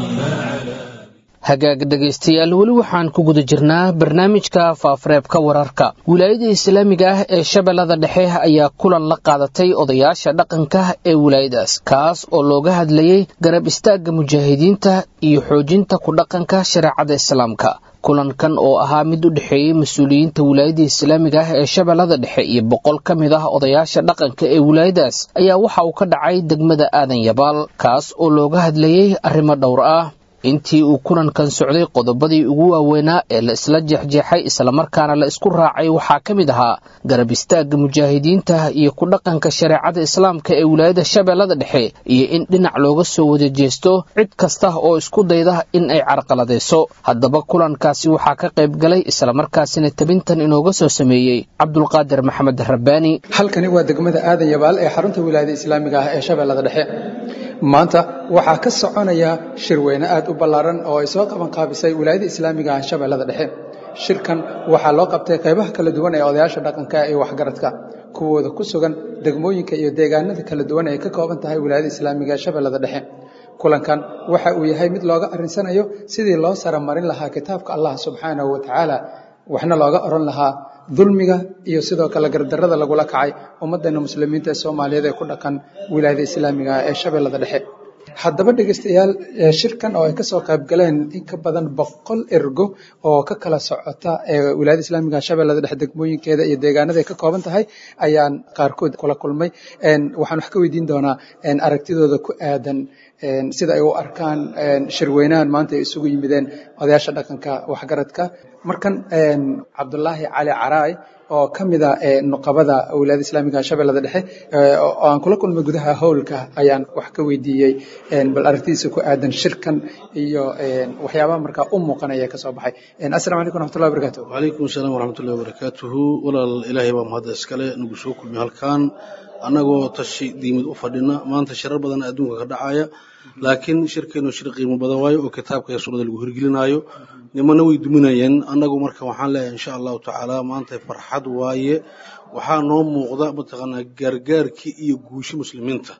hagaag dhegaystayaal weli waxaan ku guda jirnaa barnaamijka faafareebka wararka wilaayada islaamiga ah ee shabeellada dhexe ayaa kulan la qaadatay odayaasha dhaqanka ee wilaayadaas kaas oo looga hadlayay garab istaagga mujaahidiinta iyo xoojinta ku dhaqanka shareecada islaamka kulankan oo ahaa mid u dhexeeyey mas-uuliyiinta wilaayada islaamiga ah ee shabeellada dhexe iyo boqol ka mid ah odayaasha dhaqanka ee wilaayadaas ayaa waxa uu ka dhacay degmada aadan yabaal kaas oo looga hadlayay arrimo dhowr ah intii uu kulankan socday qodobadii ugu waaweynaa ee la isla jeexjeexay islamarkaana la isku raacay waxaa ka mid ahaa garab istaagga mujaahidiinta iyo ku dhaqanka shareecada islaamka ee wilaayada shabeellada dhexe iyo in dhinac looga soo wada jeesto cid kasta oo isku dayda in ay carqaladayso haddaba kulankaasi waxaa ka qayb galay islamarkaasina tabintan inooga soo sameeyey cabdulqaadir maxamed rabbaani halkani waa degmada aadan yabaal ee xarunta wilaayada islaamiga ah ee shabeellada dhexe maanta waxaa ka soconaya shirweyne aad u ballaaran oo ay soo qaban qaabisay wilaayada islaamiga ah shabeellada dhexe shirkan waxaa loo qabtay qaybaha kala duwan ee odayaasha dhaqanka iyo waxgaradka kuwooda ku sugan degmooyinka iyo deegaanada kala duwan ee ka kooban tahay wilaayada islaamiga ee shabeellada dhexe kulankan waxa uu yahay mid looga arinsanayo sidii loo saramarin lahaa kitaabka allah subxaanahu wa tacaala waxna looga oran lahaa dulmiga iyo sidoo kale gardarrada lagula kacay ummaddeena muslimiinta ee soomaaliyeed ee ku dhaqan wilaayada islaamiga ee shabeellada dhexe haddaba dhegaystayaal shirkan oo ay ka soo qayb galeen in ka badan boqol ergo oo ka kala socota ee wilaayada islaamiga shabeellada dhexe degmooyinkeeda iyo deegaanada ay ka kooban tahay ayaan qaarkood kula kulmay waxaan wax ka weydiin doonaa aragtidooda ku aadan sida ay u arkaan shirweynahan maanta ay isugu yimideen odayaasha dhaqanka waxgaradka markan cabdulaahi cali caraay oo ka mid a nuqabada wilaayada islaamiga shabeellada dhexe oo aan kula kulmay gudaha howlka ayaan wax ka weydiiyey bal aragtidiisa ku aadan shirkan iyo waxyaabaha markaa u muuqanaya ka soo baxay assalaamu calaykum waraxmatullahi wabarakaatuh wacalaykum asalaam waraxmatullahi wabarakaatuhu walaal ilaahay baa mahadda iskale nagu soo kulmay halkan annagoo tashi diimad u fadhina maanta shirar badan adduunka ka dhacaya laakiin shirkeenu shir qiimo badan waayo oo kitaabka iyo sunnada lagu hirgelinaayo nimana way duminayeen annagu marka waxaan leeyahay insha allahu tacaala maanta farxad waaye waxaa noo muuqda mataqaanaa gargaarkii iyo guushi muslimiinta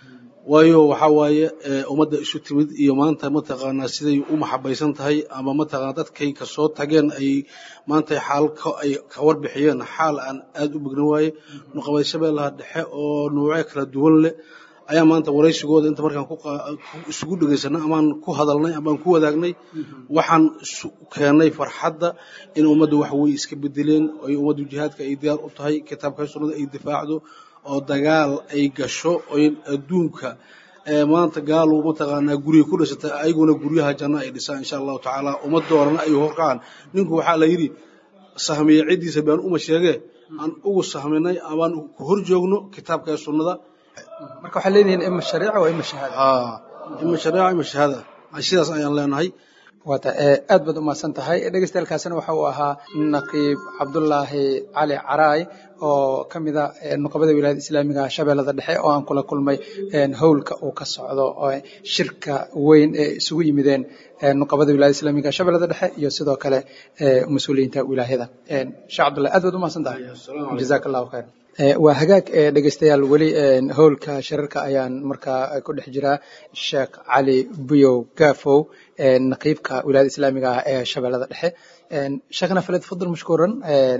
waayo waxaa waaye ummadda isu timid iyo maanta mataqaanaa siday u maxabaysan tahay ama mataqaanaa dadkay ka soo tageen ay maanta xaal ay ka warbixiyeen xaal aan aad u bogna waaye nuqabada shabeellaha dhexe oo noocyo kala duwan leh ayaa maanta waraysigooda inta markaan isugu dhegaysanay amaan ku hadalnay amaan ku wadaagnay waxaan keenay farxadda in ummadda wax way iska bedeleen ay ummaddu jihaadka ay diyaar u tahay kitaabka sunnada ay difaacdo oo dagaal ay gasho oo adduunka maanta gaalu mataqaanaa guriga ku dhisatay ayaguna guryaha janno ay dhisaan insha allahu tacaala ummaddoorana ay horkacaan ninku waxaa la yidhi sahmiye ciddiisa baan uma sheege aan ugu sahminay amaan ku hor joogno kitaabka sunnada marka waxaa leeyihiin ima shariica waa ima shahaada haa ima shariica ima shahaada sidaas ayaan leenahay waata aad baad u mahadsan tahay dhegeystayaal waxa uu ahaa naqiib cabdulaahi cali caraay oo ka mid ah nuqabada wilaayada islaamiga shabeellada dhexe oo aan kula kulmay howlka uu ka socdo oo shirka weyn ee isugu yimideen nuqabada wilaayada islaamiga shabeellada dhexe iyo sidoo kale mas-uuliyiinta wilaayada sheekh cabdullahi aad baad u mahadsan tahay jazaaka allahu khayr waa hagaag dhegeystayaal weli howlka shirarka ayaan markaa ku dhex jiraa sheekh cali buyow gaafow naqiibka wilaayada islaamiga ah ee shabeellada dhexe sheekhna faled fadl mashkuuran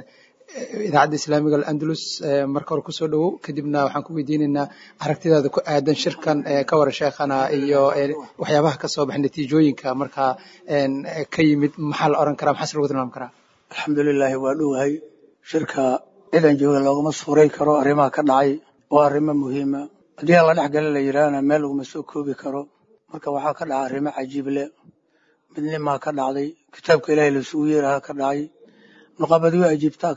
idaacadda islaamiga alandalus marka hore kusoo dhowow kadibna waxaan ku weydiinaynaa aragtidaada ku aadan shirkan ka wara sheekhana iyo waxyaabaha ka soo baxay natiijooyinka markaa ka yimid maxaa la oran karaa maxaa se lagu tilmaami karaa alxamdulilaahi waa dhowahay shirka ciidan jooga loogama suuray karo arrimaha ka dhacay waa arrimo muhiima haddii aan la dhex gala la yidhaahna meel laguma soo koobi karo marka waxaa ka dhaca arrimo cajiib leh midnimaa ka dhacday kitaabka ilaahay lasugu yeerahaa ka dhacay nuqabadii ajiibtaa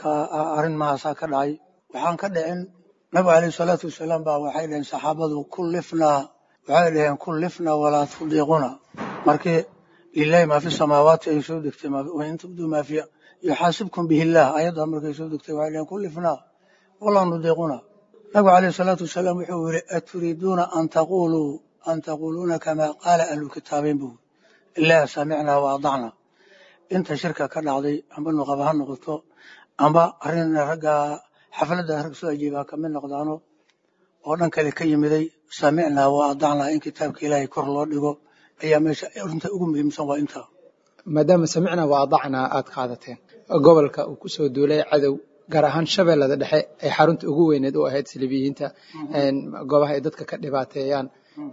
arrin mahaasaa ka dhacay waxaan ka dhicin nabigu calayhi salaatu wasalaam baa waxay dhaheen saxaabadu kullifnaa waxay dhaheen kullifnaa walaa tudiiquna markii lilahi maa fi samaawaati ay soo degtay wain tubduu maa fiya yuxaasibkum bihi illaah ayaddaa markay soo degtay waxay dhaheen kullifnaa wallahu nudiiquna nabigu calayhi salaatu wasalaam wuxuu yidhi aturiiduuna an taquluu an taquuluuna kamaa qaala ahlulkitaabeyn buu ilaa samicnaa wa adacna inta shirka ka dhacday amba nuqaba ha noqoto amba arrin ragga xafladda rag soo ajiibaa kamid noqdaano oo dhan kale ka yimiday samicnaa wa adacnaa in kitaabka ilaahay kor loo dhigo ayaa meesha runta ugu muhiimsan waa intaa maadaama samicnaa wa adacnaa aad qaadateen gobolka uu ku soo duulay cadow gaar ahaan shabeellada dhexe ay xarunta ugu weyneed u ahayd silibiyiinta goobaha ay dadka ka dhibaateeyaan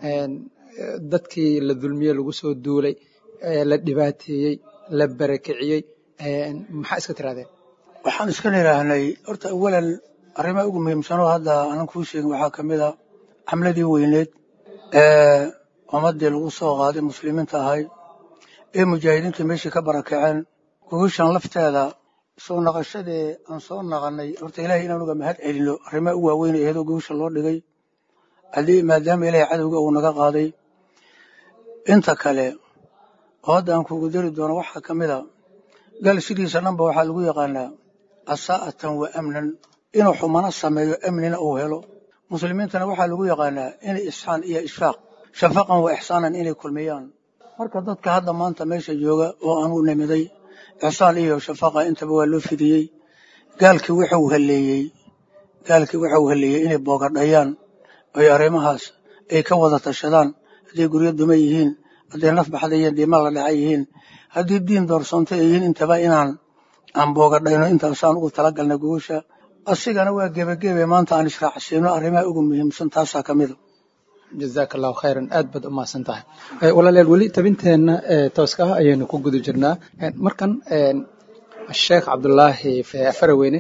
dadkii la dulmiye lagu soo duulay la dhibaateeyey la barakiciyey maxaa iska tirahdeen waxaan iska nidhaahnay horta awalan arrimaha ugu muhiimsanoo hadda aanan kuu sheegin waxaa ka mid a xamladii weyneed ee ummaddii lagu soo qaaday muslimiinta ahay ee mujaahidiinta meeshii ka barakaceen gogoshan lafteeda soo naqashadee aan soo naqanay horta ilaahay inaan uga mahad celino arrimaha u waaweyn ee aheedoo gogosha loo dhigay haddii maadaama ilaahay cadowga uu naga qaaday inta kale oo hadda aan kugu dari doono waxaa ka mid a gal sidiisa dhanba waxaa lagu yaqaanaa asaa'atan wa amnan inuu xumano sameeyo amnina uu helo muslimiintana waxaa lagu yaqaanaa inay isxaan iyo ishfaaq shafaqan wa ixsaanan inay kulmiyaan marka dadka hadda maanta meesha jooga oo aan u nimiday ixsaan iyo shafaqa intaba waa loo fidiyey gaalkii wuxuu haleeyey gaalkii wuxuu haleeyey inay boogadhayaan ay arrimahaas ay ka wada tashadaan hadday guryo duma yihiin hadday naf baxdayeen diima la dhacay yihiin haddii diin doorsoontay ay yihiin intaba inaan aan boogadhayno intaasaan ugu talagalnay gogosha asigana waa gebagebe maanta aan israacsiino arrimaha ugu muhiimsan taasaa ka mida jazaaka allahu khayran aad baad u mahadsan tahay walaalayaal weli tabinteenna tooska ah ayaynu ku guda jirnaa markan sheekh cabdulaahi faraweyne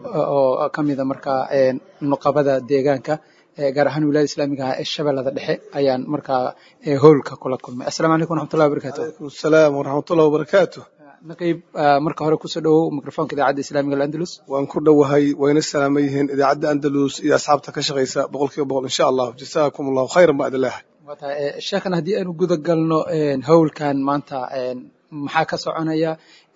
oo ka mida markaa nuqabada deegaanka gaar ahaan wilaayada islaamiga ah ee shabeellada dhexe ayaan markaa howlka kula kulmay assalaamu calaykum waraxmatullahi wabarakaatu alaykum asalaam waraxmatullahi wabarakaatu naqayb marka hore kusoo dhawow mikrofoonka idaacadda islaamiga al'andalus waan ku dhowahay wayna salaaman yihiin idaacadda andalus iyo asxaabta ka shaqaysa boqolkiiba boqol insha allah jasaakum allahu khayran ba'd allah sheekhan haddii aynu guda galno howlkan maanta maxaa ka soconaya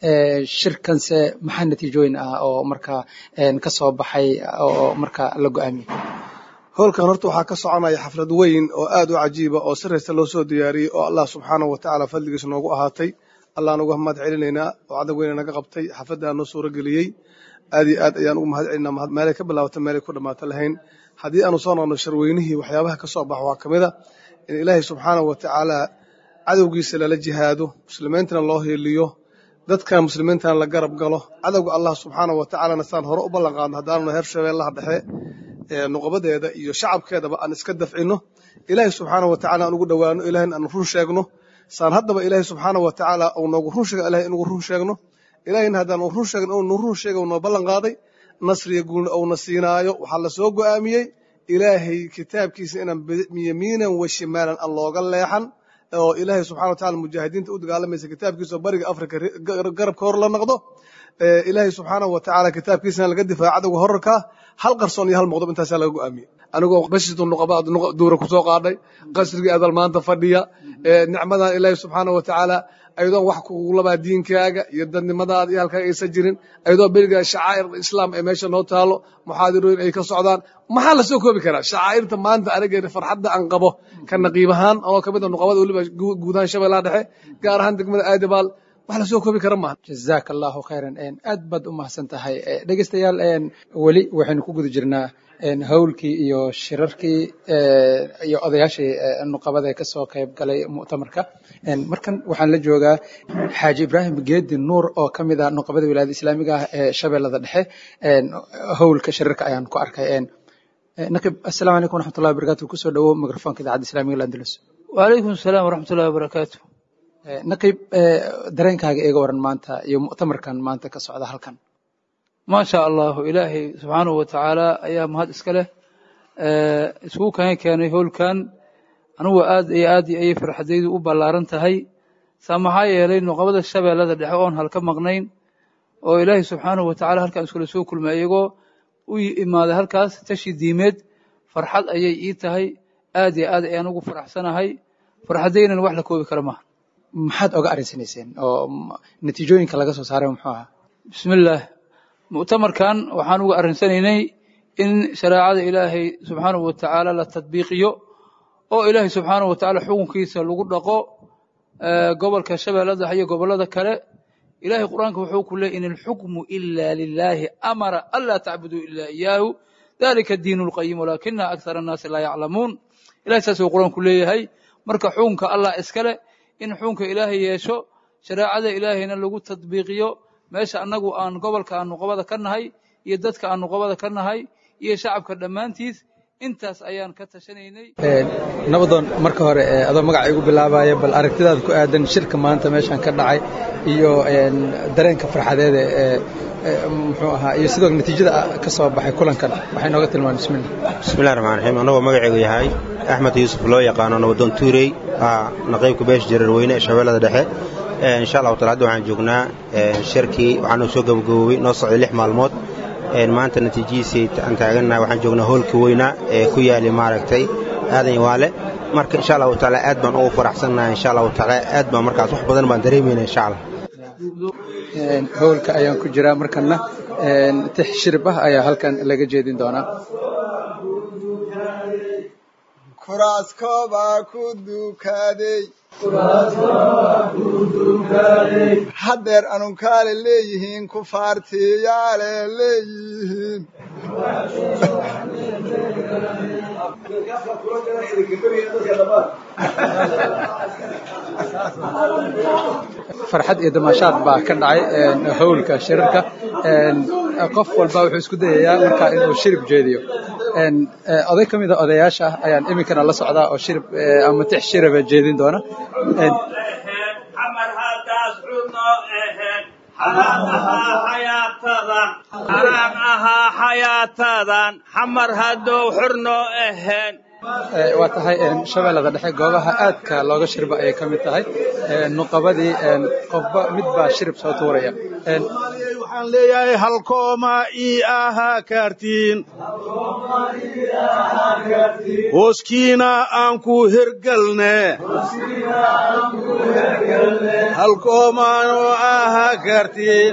shirkanse maxaa natiijooyin ah oo markaa ka soo baxay oo markaa la go'aamiyey howlkan horta waxaa ka soconaya xaflad weyn oo aad u cajiiba oo si raysta loo soo diyaariyey oo allah subxaanahu wa tacaala fadligiisa noogu ahaatay allah nugu mahad celinaynaa oo cadag weyne naga qabtay xafladdaa noo suuro geliyey aad iyo aad ayaan ugu mahad celinaa meelay ka bilaabata meelay ku dhammaata lahayn haddii aanu soo noqno sharweynihii waxyaabaha ka soo baxa waa ka mida in ilaahay subxaanahu wa tacaala cadowgiisa lala jihaado muslimiintana loo hiiliyo dadka muslimiintana la garab galo cadowga allah subxaanahu wa tacaalana saan hore u ballan qaadno haddaanuna heer shabeellaha dhexe nuqabadeeda iyo shacabkeedaba aan iska dafcino ilaahay subxaanahu wa tacala aan ugu dhowaano ilahayna aan run sheegno saan haddaba ilaahay subxaanahu wa tacaala uu noogu run sheega ilahay inugu run sheegno ilaahayna haddaan uu run sheegno uu run sheega uu noo ballan qaaday nasriya guulna uuna siinaayo waxaa la soo go'aamiyey ilaahay kitaabkiisa inaan yamiinan wa shimaalan aan looga leexan oo ilaahay subxana wa tacala mujaahidiinta u dagaalamaysa kitaabkiisa bariga afrika garabka hor la noqdo ilaahay subxaanahu wa tacaala kitaabkiisana laga difaaca cadowga horarkaa hal qarsoon iyo hal muqdab intaasaa laga go'aamiyey anigoo bashitu nuqaba duura ku soo qaadhay qasrigii adal maanta fadhiya nicmadan ilaahay subxaanahu wa tacaala ayadoon wax kugulabaa diinkaaga iyo dadnimadaada iyo halkaaga aysan jirin ayadoo beriga shacaa'ir islaam ee meesha noo taalo muxaadirooyin ay ka socdaan maxaa la soo koobi karaa shacaa'irta maanta anigeena farxadda aan qabo ka naqiib ahaan oo ka mid a nuqabada weliba guud ahaan shabeellaha dhexe gaar ahaan degmada aadibaal wax la soo koobi kara maaha jazaaka allahu khayran aad baad u mahadsan tahay dhegeystayaal weli waxaynu ku guda jirnaa howlkii iyo shirarkii iyo odayaashii nuqabada ee kasoo qayb galay mu'tamarka markan waxaan la joogaa xaaji ibraahim geedi nuur oo ka mid ah nuqabada wilaayada islaamiga ah ee shabeellada dhexe howlka shirarka ayaan ku arkay naqib assalaamu calaykum waraxmatullahi wabarakatu kusoo dhawow mikrofoonka idaacadda islaamiga al'andalus waalaykum asalaam waraxmatullahi wabarakaatu naqib dareenkaaga iiga waran maanta iyo mu'tamarkan maanta ka socda halkan ما شاء الله إلهي سبحانه وتعالى أيام هذا إسكاله اسمه كان كان يقول كان أنا هو آد أي آد أي فرح جديد وبلارنت هاي سامحاي لأنه قبل الشباب الذي دحون هالكم مغنين وإلهي سبحانه وتعالى هالك أسكال سوق كل ما يجو وإما هذا هالكاس تشي ديمد فرحات أي إيت هاي آد آد أي أنا فرح سنة هاي فرح دينا الواحد كوي كرمه maxaad oga arinsanayseen oo natiijooyinka laga soo saaray muxuu ahaa bismillaah mu'tamarkan waxaan uga arinsanaynay in shareecada ilaahay subxaanahu wa tacaala la tadbiiqiyo oo ilaahay subxaanahu wa tacaala xukunkiisa lagu dhaqo gobolka shabeellada iyo gobollada kale ilaahay qur-aanka wuxuu ku leeyahy in alxukmu ila lilaahi amara anlaa tacbuduu ilaa iyaahu dalika diinu lqayim walaakina akthara annaasi laa yaclamuun ilahay saas uu qur-aanku leeyahay marka xukunka allah iskale in xukunka ilaahay yeesho shareecada ilaahayna lagu tadbiiqiyo meesha annagu aan gobolka aan nuqabada ka nahay iyo dadka aan nuqabada ka nahay iyo shacabka dhammaantiis intaas ayaan ka tashanaynay nabadoon marka hore adoo magaca igu bilaabaya bal aragtidaada ku aadan shirka maanta meeshan ka dhacay iyo dareenka farxadeed ee muxuu ahaa iyo sidoo natiijada ka soo baxay kulankan waxay nooga tilmaan bismillah bismillaahir rahmaanir rahiim anagoo magacaygu yahay axmed yuusuf loo yaqaano nabadoon tuurey naqaybka beesha jareerweyne ee shabeellada dhexe insha allahu taala hadda waxaan joognaa shirkii waxaanu soo gabagaboobay noo socday lix maalmood maanta natiijadiisii aan taagannahay waxaan joognaa hoolkii weynaa ee ku yaali maaragtay aadan waale marka insha allahu taala aad baan ugu faraxsannahay insha allahu taala aad baan markaas wax badan baan dareemaynaa insha allah hoolka ayaan ku jiraa markana tix shirib ah ayaa halkan laga jeedin doonaa kuraaskoobaa ku dukaaday haddeer anunkaale leeyihiin kufaartiyaale leeyihiin farxad iyo damaashaad baa ka dhacay howlka shirarka qof walba wuxuu isku dayayaa markaa inuu shirib jeediyo oday ka mida odayaasha ayaan iminkana la socdaa oo shirib ama tix shiraba jeedin doona xaraam ahaa xayaatadan xamar haddou xurno ahayn waa tahay shabeellada dhexe goobaha aadka looga shirba ayay ka mid tahay nuqabadii qofba mid baa shirib soo tuuraya waxaan leeyahay halkooma ii ahaa kaartiin hooskiina aan ku hergelne halkoomaanu ahaa kaartiin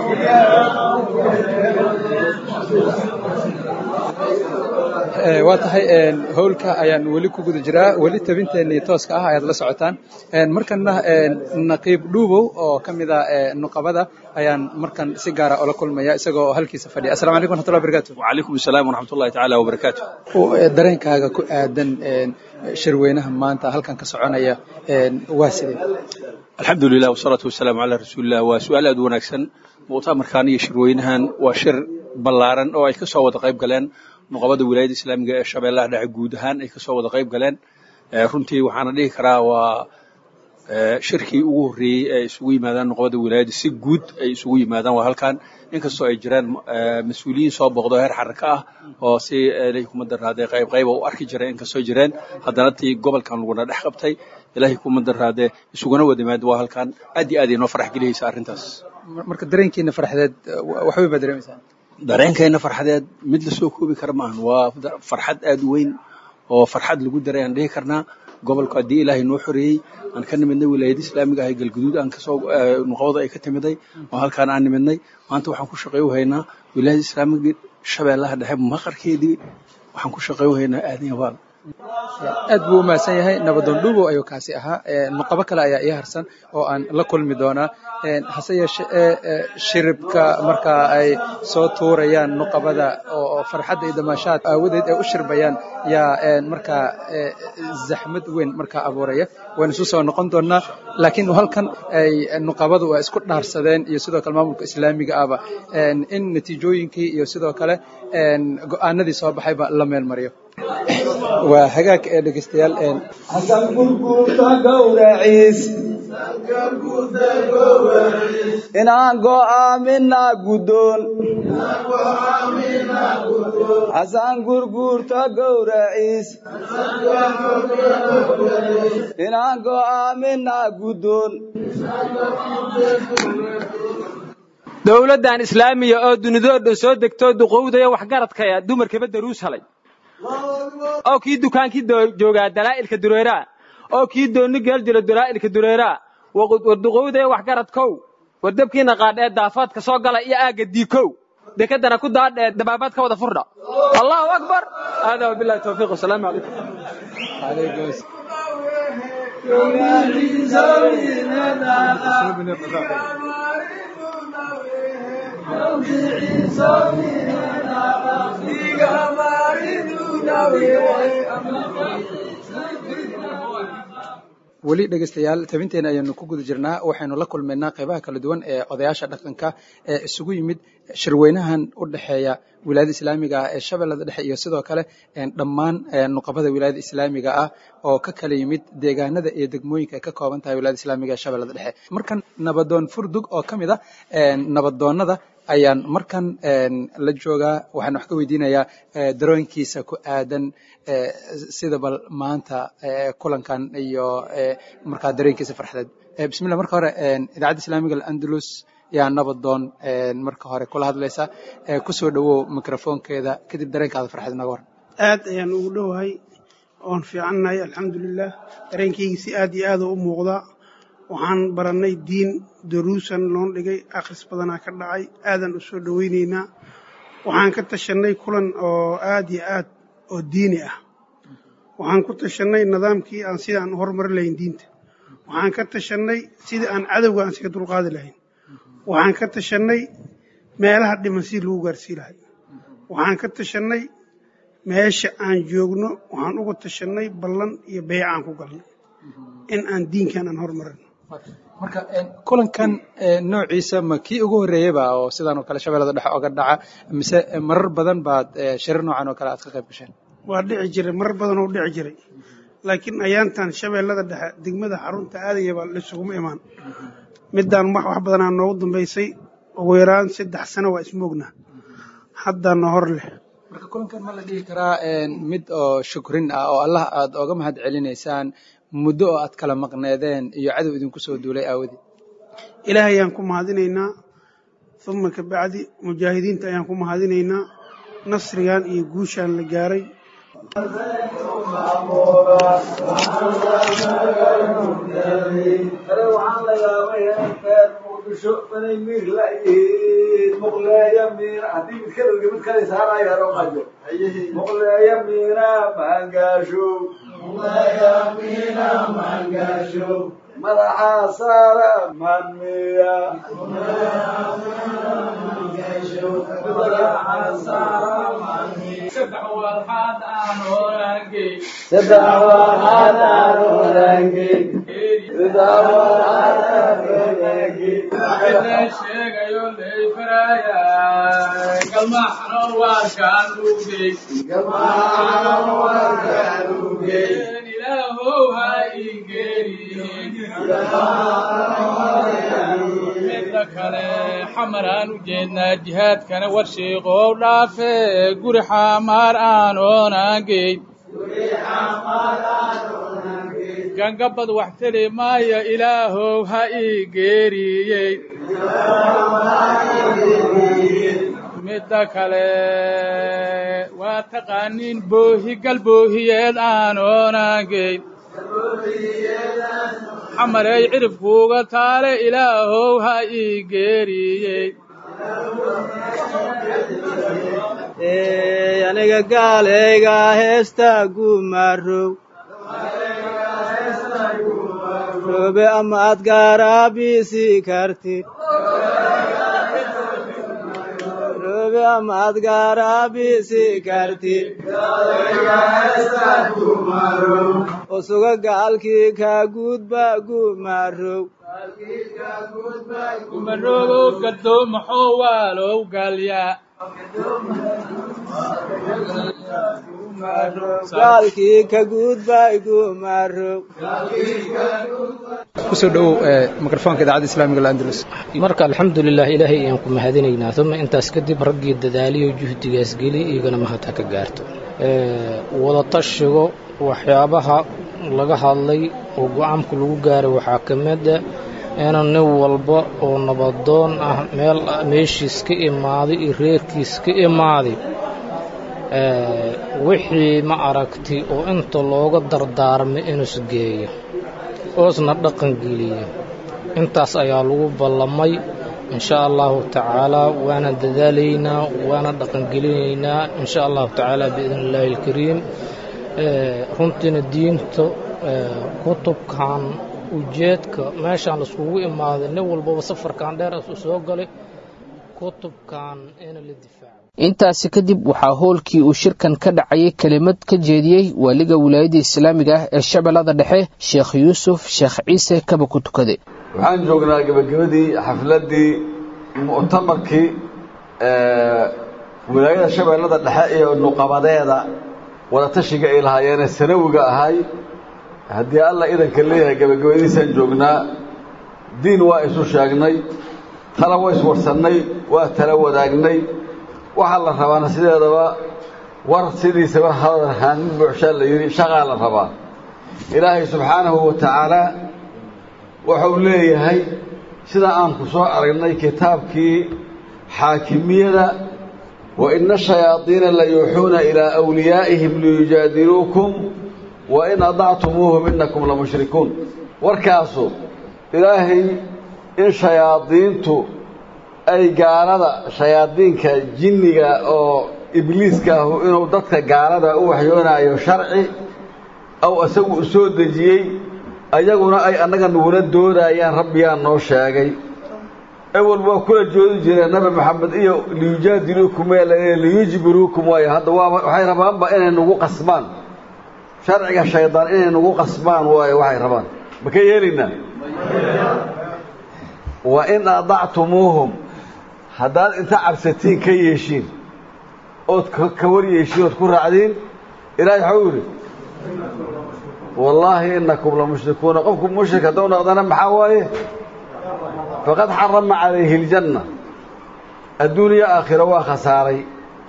waa tahay howlka ayaan weli ku guda jiraa weli tabinteennii tooska ah ayaad la socotaan markana naqiib dhuubow oo ka mid a nuqabada ayaan markan si gaara ola kulmaya isagoo halkiisa fadhiya assalamu calaykum waraxmatullahi wabarakatu wacalaykum assalaam waraxmatullahi tacaala wabarakaatu dareenkaaga ku aadan shirweynaha maanta halkan ka soconaya waa sidee alxamdulilah wasalaatu wasalaamu calaa rasuulillah waa su-aal aad u wanaagsan mu'tamarkan iyo shirweynahan waa shir ballaaran oo ay ka soo wada qayb galeen nuqabada wilaayadda islaamiga ee shabeellaha dhexe guud ahaan ay ka soo wada qayb galeen runtii waxaana dhihi karaa waa shirkii ugu horreeyey ee isugu yimaadaan nuqabada wilaayadda si guud ay isugu yimaadaan waa halkan inkastoo ay jiraan mas-uuliyiin soo booqdo heer xaraka ah oo si ilaahay kuma daraadee qayb qayba u arki jireen inkastoo jireen haddana tii gobolkan laguna dhex qabtay ilaahay kuma daraadee isuguna wada yimaada waa halkan aad iyo aad inoo farax geliyeysa arrintaas marka dareenkiina farxadeed waxbay baa dareemaysaa dareenkayna farxadeed mid la soo koobi kara maahan waa farxad aad u weyn oo farxad lagu daray aan dhihi karnaa gobolku haddii ilaahay noo xoreeyey aan ka nimidnay wilaayadda islaamiga ahay galguduud aan kasoo nuqabada ay ka timiday oo halkaan aan nimidnay maanta waxaan ku shaqeey u haynaa wilaayadda islaamiga shabeellaha dhexe maqarkeedii waxaan ku shaqeey u haynaa aadan yabaal aad buu u mahadsan yahay nabadoon dhuubow ayuu kaasi ahaa nuqabo kale ayaa ii harsan oo aan la kulmi doonaa hase yeeshee shiribka marka ay soo tuurayaan nuqabada oo farxadda iyo damaashaad aawadeed ay u shirbayaan yaa markaa zaxmad weyn markaa abuuraya waynu isu soo noqon doonaa laakiin halkan ay nuqabadu ay isku dhaarsadeen iyo sidoo kale maamulka islaamiga ahba in natiijooyinkii iyo sidoo kale go'aanadii soo baxayba la meel mariyo waa hagaag ee dhegeystayaal xasan gurguurta gowraciis inaan go'aamina guddoon xasan gurguurta gowraciis inaan go'aamina guddoon dowladdan islaamiya oo dunidoo dhan soo degtoo duqowdaya waxgaradkaya dumarkaba daruus halay oo kii dukaankii joogaa dalaa'ilka dureeraa oo kii doonni geel jira dalaa'ilka dureeraa warduqowda ee waxgaradkow war dabkiina qaadhee daafaadka soo gala iyo aagga diikow dekadana ku daadhee dabaabaad ka wada furdha allahu akbar hada wabillahi tawfiiq wasalaamu calaykum weli dhegeystayaal tabinteena ayaanu ku guda jirnaa waxaynu la kulmaynaa qaybaha kala duwan ee odayaasha dhaqanka ee isugu yimid shirweynahan u dhexeeya wilaayada islaamiga ah ee shabeellada dhexe iyo sidoo kale dhammaan nuqabada wilaayada islaamiga ah oo ka kala yimid deegaanada iyo degmooyinka ay ka kooban tahay wilaayada islaamiga ee shabeellada dhexe markan nabadoon furdug oo ka mid ah nabadoonnada ayaan markan la joogaa waxaan wax ka weydiinayaa darooyinkiisa ku aadan sida bal maanta kulankan iyo markaa dareenkiisa farxadeed bismillah marka hore idaacadda islaamiga al-andalus yaa nabadoon marka hore kula hadlaysa kusoo dhawow mikrofoonkeeda kadib dareenkaada farxadeed naga waran aad ayaan ugu dhowahay oon fiicannahay alxamdulilah dareenkaygiisi aad iyo aad u muuqdaa waxaan barannay diin daruusan loon dhigay akhris badanaa ka dhacay aadaan u soo dhowaynaynaa waxaan ka tashannay kulan oo aad iyo aad oo diini ah waxaan ku tashannay nidaamkii aan sida aan horumari lahayn diinta waxaan ka tashannay sidii aan cadowga aan iska dulqaadi lahayn waxaan ka tashannay meelaha dhiman sidii lagu gaarsii lahay waxaan ka tashannay meesha aan joogno waxaan uga tashannay ballan iyo beecaan ku galnay in aan diinkan aan horumarino marka kulankan noociisa ma kii ugu horreeyeyba oo sidaan oo kale shabeellada dhexe oga dhaca mise marar badan baad shirar noocan oo kale aad ka qayb gasheen waa dhici jiray marar badan oo dhici jiray laakiin ayaantan shabeellada dhexe degmada xarunta aadayaba laisuguma imaan midaan wax badanaa noogu dambaysay ugu yaraan saddex sano waa ismoognaa haddana hor leh marka kulankan ma la dhihi karaa mid oo shukrin ah oo allah aad oga mahad celinaysaan muddo oo aad kala maqneedeen iyo cadow idinku soo duulay aawadii ilaahay ayaan ku mahadinaynaa uma ka bacdi mujaahidiinta ayaan ku mahadinaynaa nasrigan iyo guushaan la gaaray madaxa saara manmiya midda kale xamaraan u jeednaa jihaadkana warshiiqow dhaafe guri xamaar aan oonaangeyn gangabad wax teli maayo ilaahow ha ii geeriyey midda kale waa taqaaniin boohi gal boohiyeed aan oonaangeyn xamarey ciribkuuga taale ilaahow ha ii geeriyey aniga gaalayga heesta gumarow roobe ama aad gaaraabisi kartid roobe ama aad gaaraabisi kartid usuga gaalkii ka gudba gumarow gumarow gadoomaxoo waalow galyaa gaalkii ka gudbay gumarow kusoo dhawow mikrofoonka idaacadda islaamiga al-andalus marka alxamdulilah ilaahay ayaan ku mahadinaynaa uma intaas kadib raggii dadaaliyo juhdigaas geli iyagana mahadha ka gaarto wada tashigo waxyaabaha laga hadlay oo go-aanka lagu gaaray waxaa ka mida ina nin walba oo nabadoon ah meel meeshiis ka imaaday iyo reerkiis ka imaaday wixii ma aragtay oo inta looga dardaarmay inuus geeyo oosna dhaqan geliyo intaas ayaa lagu ballamay insha allahu tacaala waana dadaalaynaa waana dhaqangelinaynaa insha allahu tacaala biidn illaahi alkariim runtiina diinta kutubkan ujeedka meeshaan laiskugu imaaday nin walbaba safarkan dheer u soo galay kutubkan ina la difaaco intaasi kadib waxaa hoolkii uu shirkan ka dhacayay kelimad ka jeediyey waaliga wilaayadda islaamiga ah ee shabeellada dhexe sheekh yuusuf sheekh ciise kaba ku tukaday waxaan joognaa gabagabadii xafladdii mu'tamarkii wilaayada shabeellada dhexe iyo nuqabadeeda wadatashiga ay lahaayeenee sanawiga ahay haddii alla idanka leeyahay gabagabadiisaan joognaa diin waa isu sheegnay tala waa iswarsannay waa tala wadaagnay waxaa la rabaana sideedaba war sidiisaba hadal haanin buuxshaa la yidhi shaqaa la rabaa ilaahay subxaanahu wa tacaalaa wuxuu leeyahay sida aan ku soo aragnay kitaabkii xaakimiyada wa ina shayaadiina la yuuxuuna ilaa awliyaa'ihim liyujaadiluukum wa in adactumuuhum innakum la mushrikuun warkaasu ilaahay in shayaadiintu ay gaalada shayaadiinka jinniga oo ibliiska ahu inuu dadka gaalada u waxyoonaayo sharci aw isagu u soo dejiyey ayaguna ay annaga nugula doodayaan rabbiyaa noo sheegay awal waa kula joodi jireen nabi maxamed iyo liyujaadiluukum liyujbiruukum waayo hadda waa waxay rabaanba inay nagu qasbaan sharciga shaydaan inay nagu qasbaan waayo waxay rabaan ma ka yeelaynaa wa in adactumuuhum haddaad inta cabsatiin ka yeeshiin ood ka war yeeshiin ood ku raacdiin ilaahay waxau yidhi wallaahi innakum la mushrikuuna qofku mushrik hadduu noqdana maxaa waaye faqad xarama calayhi aljanna adduuniya aakhira waa khasaaray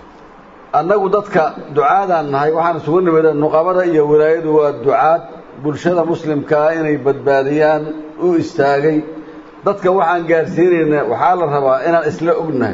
annagu dadka ducaadaan nahay waxaan isugu nimida nuqabada iyo wilaayadu waa ducaad bulshada muslimkaa inay badbaadiyaan u istaagay dadka waxaan gaarsiinaynaa waxaa la rabaa inaan isla ognahay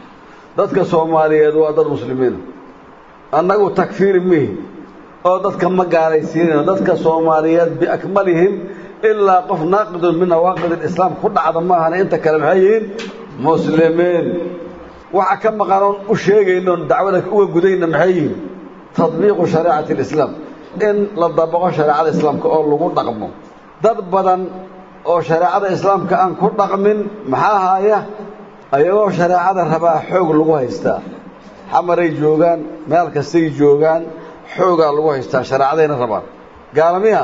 dadka soomaaliyeed waa dad muslimiina annagu takfiiri mihi oo dadka ma gaalaysiinayno dadka soomaaliyeed biakmalihim ilaa qof naaqidun min nawaaqid alislaam ku dhacda maahana inta kale maxay yihiin muslimiin waxa ka maqanoon u sheegaynoon dacwada uga gudayna maxay yihiin tadbiiqu shariicati alislaam in la dabaqo shareecada islaamka oo lagu dhaqmo dad badan oo shareecada islaamka aan ku dhaqmin maxaa haaya ayagoo shareecada rabaa xoog lagu haystaa xamaray joogaan meel kastay joogaan xoogaa lagu haystaa shareecadayna rabaan gaalamiya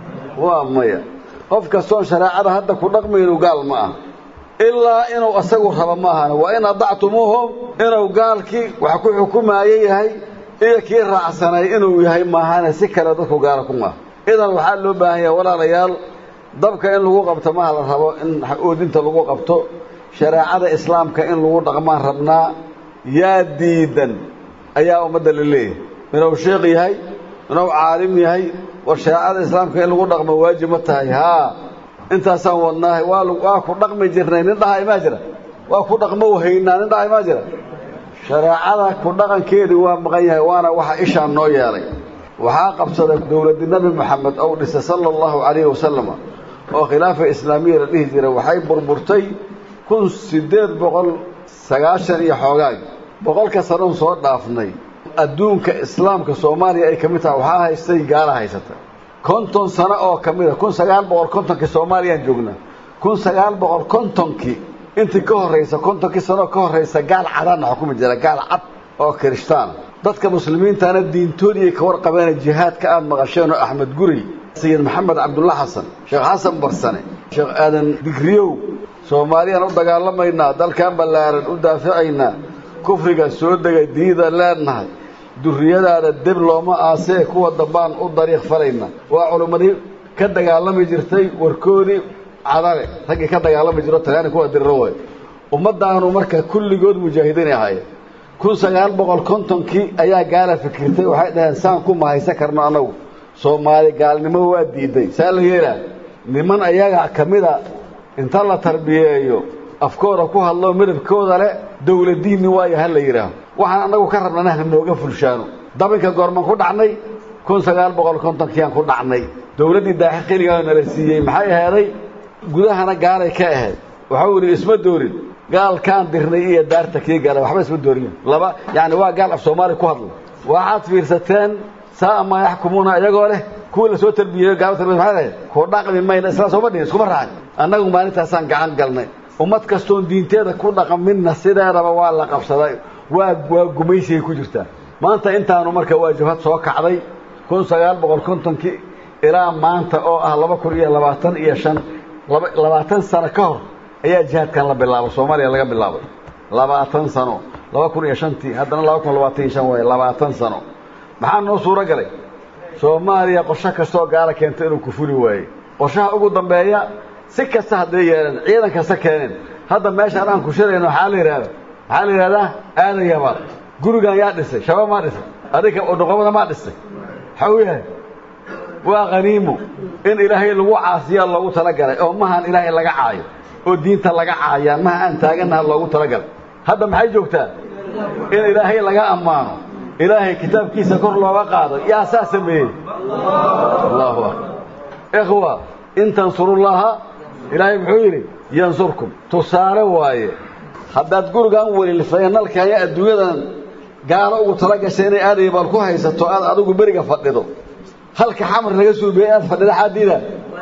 waa maya qof kastoon shareecada hadda ku dhaqmaynu gaal ma ah ilaa inuu asagu rabo ma ahana waa in adactumuuhum inuu gaalkii wax ku xukumaayo yahay iyo kii raacsanay inuu yahay maahana si kale dadku gaala ku maaha idan waxaa loo baahan yahay walaalayaal dabka in lagu qabto maha la rabo in oodinta lagu qabto shareecada islaamka in lagu dhaqmaan rabnaa yaa diidan ayaa ummadda la leeyahay inuu sheekh yahay inuu caalim yahay war shareecada islaamka in lagu dhaqmo waajib ma tahay haa intaasaan wadnaahay waa waa ku dhaqmi jirnay nin dhahay maa jira waa ku dhaqmo haynaa nin dhahay maa jira shareecada ku dhaqankeedii waa maqan yahay waana waxa ishaan noo yeelay waxaa qabsaday dowladii nabi maxamed ou dhisay sala allahu calayhi wasalam oo khilaafa islaamiya la dhihi jiray waxay burburtay kun siddeed boqol sagaashan iyo xoogaag boqolka sanoon soo dhaafnay adduunka islaamka soomaaliya ay ka mid tahay waxaa haystay gaala haysata konton sano oo ka mid a kun sagaal boqol kontonkii soomaaliyaan joognaa kun sagaal boqol kontonkii intii ka horraysa kontonkii sanoo ka horraysa gaal cadaanna xukumi jira gaal cad oo kirishtaan dadka muslimiintana diintoodii ka warqabeena jihaadka aad maqasheen oo axmed gurey sayid maxamed cabdulla xasan sheekh xasan barsane sheekh aadan digriyow soomaaliyaan u dagaalamaynaa dalkan ballaaran u daaficaynaa kufriga soo degay diida leenahay durriyadaada deb looma aasee kuwa dambaan u dariiq farayna waa culummadii ka dagaalami jirtay warkoodii cadale raggii ka dagaalami jiro tagaani kuwa diriro way ummaddaanu marka kulligood mujaahidiin ahaayeen kun sagaal boqol kontonkii ayaa gaala fikirtay waxay dhaheen saan ku mahaysan karno annagu soomaali gaalnimo waa diiday saa la yeelaa niman ayaga ka mida inta la tarbiyeeyo afkooda ku hadlo midabkooda leh dowladiinni waayo ha la yidhaaho waxaan annagu ka rabnana ha nooga fulshaano dabinka goormaan ku dhacnay kun sagaal boqol kontonkiiaan ku dhacnay dowladdii daaxi xilligaa nala siiyey maxay aheeday gudahana gaalay ka ahayd waxau yidhi isma doorin gaalkaan dirnay iyo daarta kii galay waxba isma doorin laba yacni waa gaal af soomaali ku hadla waxaad fiirsateen saa ma yaxkumuuna iyagoo leh kuwii lasoo tarbiyeeyo gaalo tarbiya maxay ahayd koo dhaqmi mayna isla sooma dhihin iskuma raacin annagu maalintaasaan gacan galnay ummad kastoon diinteeda ku dhaqminna sideedaba waa la qabsaday waa waa gumaysigay ku jirtaa maanta intaanu marka waa jabhad soo kacday kun sagaal boqol kontonkii ilaa maanta oo ah laba kun iyo labaatan iyo shan labaatan sano ka hor ayaa jihaadkan la bilaabay soomaaliya laga bilaabay labaatan sano laba kun iyo shantii haddana laba kun labaatan iyo shan waaye labaatan sano maxaa noo suuro galay soomaaliya qorshe kastoo gaala keento inuu ku fuli waayey qorshaha ugu dambeeya si kasta hadday yeeleen ciidan kasta keeneen hadda meeshaan aan ku shirayno waxaa la yidhahda maxaa la yidhahdaa aadan yabaal gurigan yaa dhisay shabaab maa dhisay adinka udhoqobada maa dhisay maxaa u yahay waa khaniimo in ilaahay lagu caasiyaa loogu talagalay oo mahaan ilaahay laga caayo oo diinta laga caayaan maha aan taagannaha loogu talagalay hadda maxay joogtaa in ilaahay laga ammaano ilaahay kitaabkiisa kor looga qaado yaa saa sameeyey allahu akbar ikhwa in tansurullaha ilaahay muxuu yidhi yansurkum tusaale waaye haddaad gurigan welilfaynalkaya adduunyadan gaalo ugu tala gashay inay aaday baal ku haysato aad adigu beriga fadhido halka xamar laga suubiyey aad fadhida xaa diida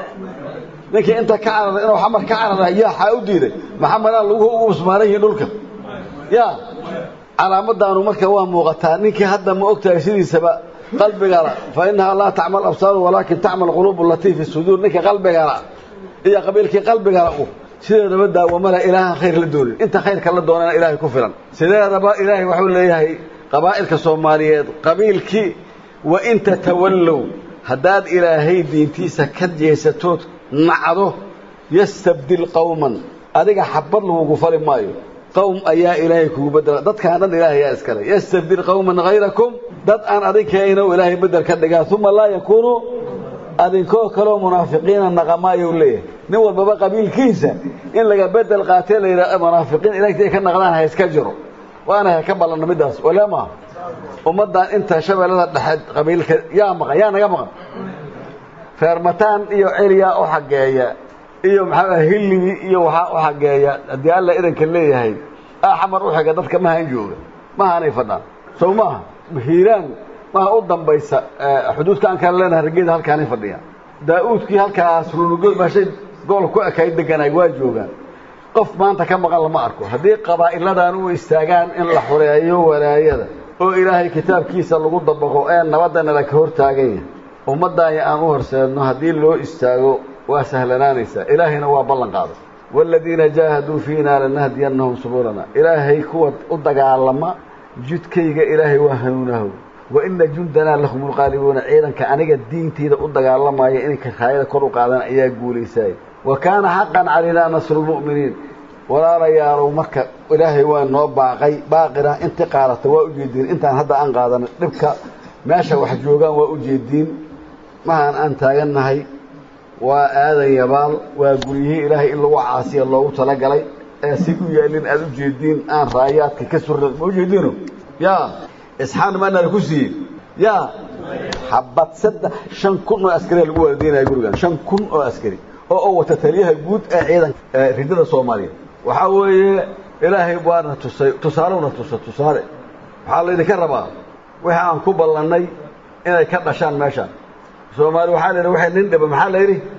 ninkii inta ka cararay inuu xamar ka cararay yaa xaa u diiday maxamedaa lagu ugu usmaaran yihiin dhulka yaa calaamadaanu marka waa muuqataa ninkii hadda ma ogtahay sidiisaba qalbigala fa innahaa laa tacmal absaaru walaakin tacmal quluubu latii fi suduur ninka qalbigala iyo qabiilkii qalbigala u sideedaba daawamala ilaahan khayr la doonin inta khayrka la doonana ilaahay ku filan sideedaba ilaahay wuxuu leeyahay qabaa'ilka soomaaliyeed qabiilkii wa in tatawallow haddaad ilaahay diintiisa ka jeesatood nacdo yastabdil qowman adiga xabad lagugu fali maayo qowm ayaa ilaahay kugu bedela dadkaan dhan ilaahay yaa iskale yastabdil qowman hayrakum dad aan adinkeena ilaahay bedel ka dhigaa uma laa yakuunu adinkoo kaloo munaafiqiina naqamaayuu leeyahay nin walbaba qabiilkiisa in laga bedel qaatee la yidhaha munaafiqiin ilaahay ka naqdaan ha iska jiro waana ha ka ballanno middaas walama ummaddan inta shabeellada dhexe qabiilka yaa maqan yaa naga maqan feermataan iyo celiyaa u xageeya iyo maxaa hillibi iyo waxaa u xageeya haddii alla idanka leeyahay axmar u xiga dadka mahaan jooga mahaanay fadhaan sow maaha hiiraan maha u dambaysa xuduudka aan kala leenahay raggeeda halkaanay fadhiyaan daa-uudkii halkaas runugood baashay gool ku ekay deganaay waa joogaan qof maanta ka maqan lama arko haddii qabaa'iladan u istaagaan in la xureeyo walaayada oo ilaahay kitaabkiisa lagu dabaqo ee nabadana la ka hortaagan yahay ummaddaaya aan u horseedno haddii loo istaago waa sahlanaanaysaa ilaahayna waa ballan qaaday waaladiina jaahaduu fiinaa lanahdiyannahum subulana ilaahay kuwa u dagaalama jidkayga ilaahay waa hanuunahow wa ina jundanaa lahum lqaalibuuna ciidanka aniga diinteyda u dagaalamaya inay raayada kor u qaadaan ayaa guulaysaay wa kaana xaqan calaynaa nasru lmu'miniin walaalayaalow marka ilaahay waa noo baaqay baaqina intii qaadata waa ujeediin intaan hadda aan qaadana dhibka meesha wax joogaan waa ujeediin mahaan aan taagannahay waa aadan yabaal waa guryihii ilaahay in lagu caasiya loogu talagalay ee si u yeelin aad u jeediin aan raayaadka ka surra ma ujeediino yaa isxaan maanala ku siiyey yaa xabad saddex shan kun oo askari lagu waalideynaya gurigan shan kun oo askari oo oo wata taliyaha guud ee ciidanka ridada soomaaliya waxaa weeye ilaahay waana tusay tusaalowna tusa tusaale waxaa laydinka rabaa wixii aan ku ballannay inay ka dhashaan meeshaan soomaali waxaa la yidhi waxay nin dhiba maxaa la yidhi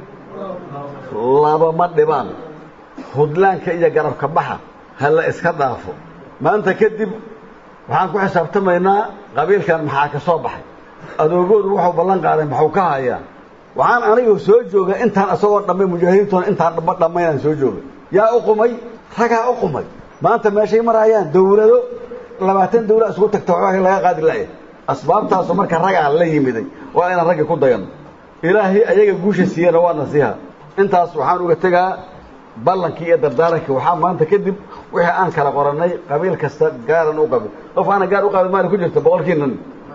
laba ma dhibaan hudlaanka iyo garabka baxa ha la iska dhaafo maanta kadib waxaan ku xisaabtamaynaa qabiilkan maxaa ka soo baxay adoogoodu wuxuu ballan qaaday maxuu ka hayaa waxaan anigu soo jooga intaan asagoo dhammay mujaahidiintuna intaan dhamba dhammaynaan soo jooga yaa u qumay ragaa u qumay maanta meeshay marayaan dawlado labaatan dawla isugu tagta waxbaa laga qaadi la'ya asbaabtaasu marka ragaa la yimiday waa inaan raggi ku dayanno ilaahay ayaga guusha siiyana waa nasiiha intaas waxaan uga tegaa ballankii iyo dardaarankii waxaa maanta kadib wixii aan kala qorannay qabiil kasta gaaran u qabin qof aana gaar u qabin maali ku jirta boqolkiinan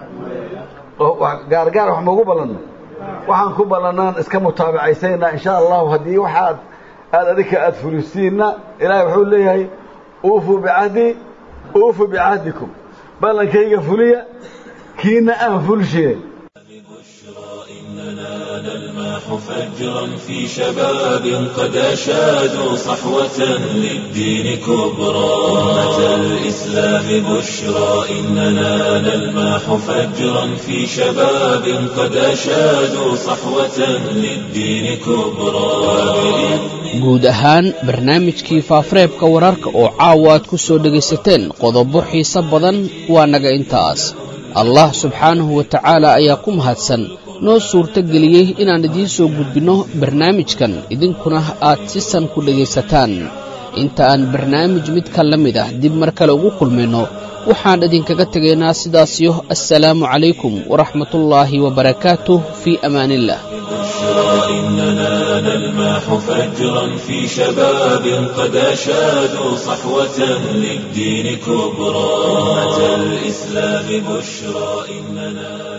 gaargaar wax maugu ballanno waxaan ku ballannaan iska mutaabicaysayna insha allahu haddii waxaad aad adinka aada fulisiinna ilaahay wuxuu leeyahay uufuu bicahdi uufuu bicahdikum ballankayga fuliya kiina aan fulshee نلمح فجرا في شباب قد أشادوا صحوة للدين كبرى أمة الإسلام بشرى إننا نلمح فجرا في شباب قد أشادوا صحوة للدين كبرى guud ahaan barnaamijkii faafareebka wararka oo caawa aad ku soo dhegaysateen qodobo xiiso badan waa naga intaas allah subxaanahu wa tacaala ayaa ku mahadsan noo suurto geliyey inaan idiin soo gudbinno barnaamijkan idinkuna aad sisan ku dhegaysataan inta aan barnaamij midka la mid ah dib mar kale ugu kulmayno waxaan idinkaga tegaynaa sidaasiyo assalaamu calaykum waraxmatullaahi wabarakaatuh fii amaaniillah إننا نلمح فجرا في شباب قد أشادوا صحوة للدين كبرى أمة الإسلام بشرى إننا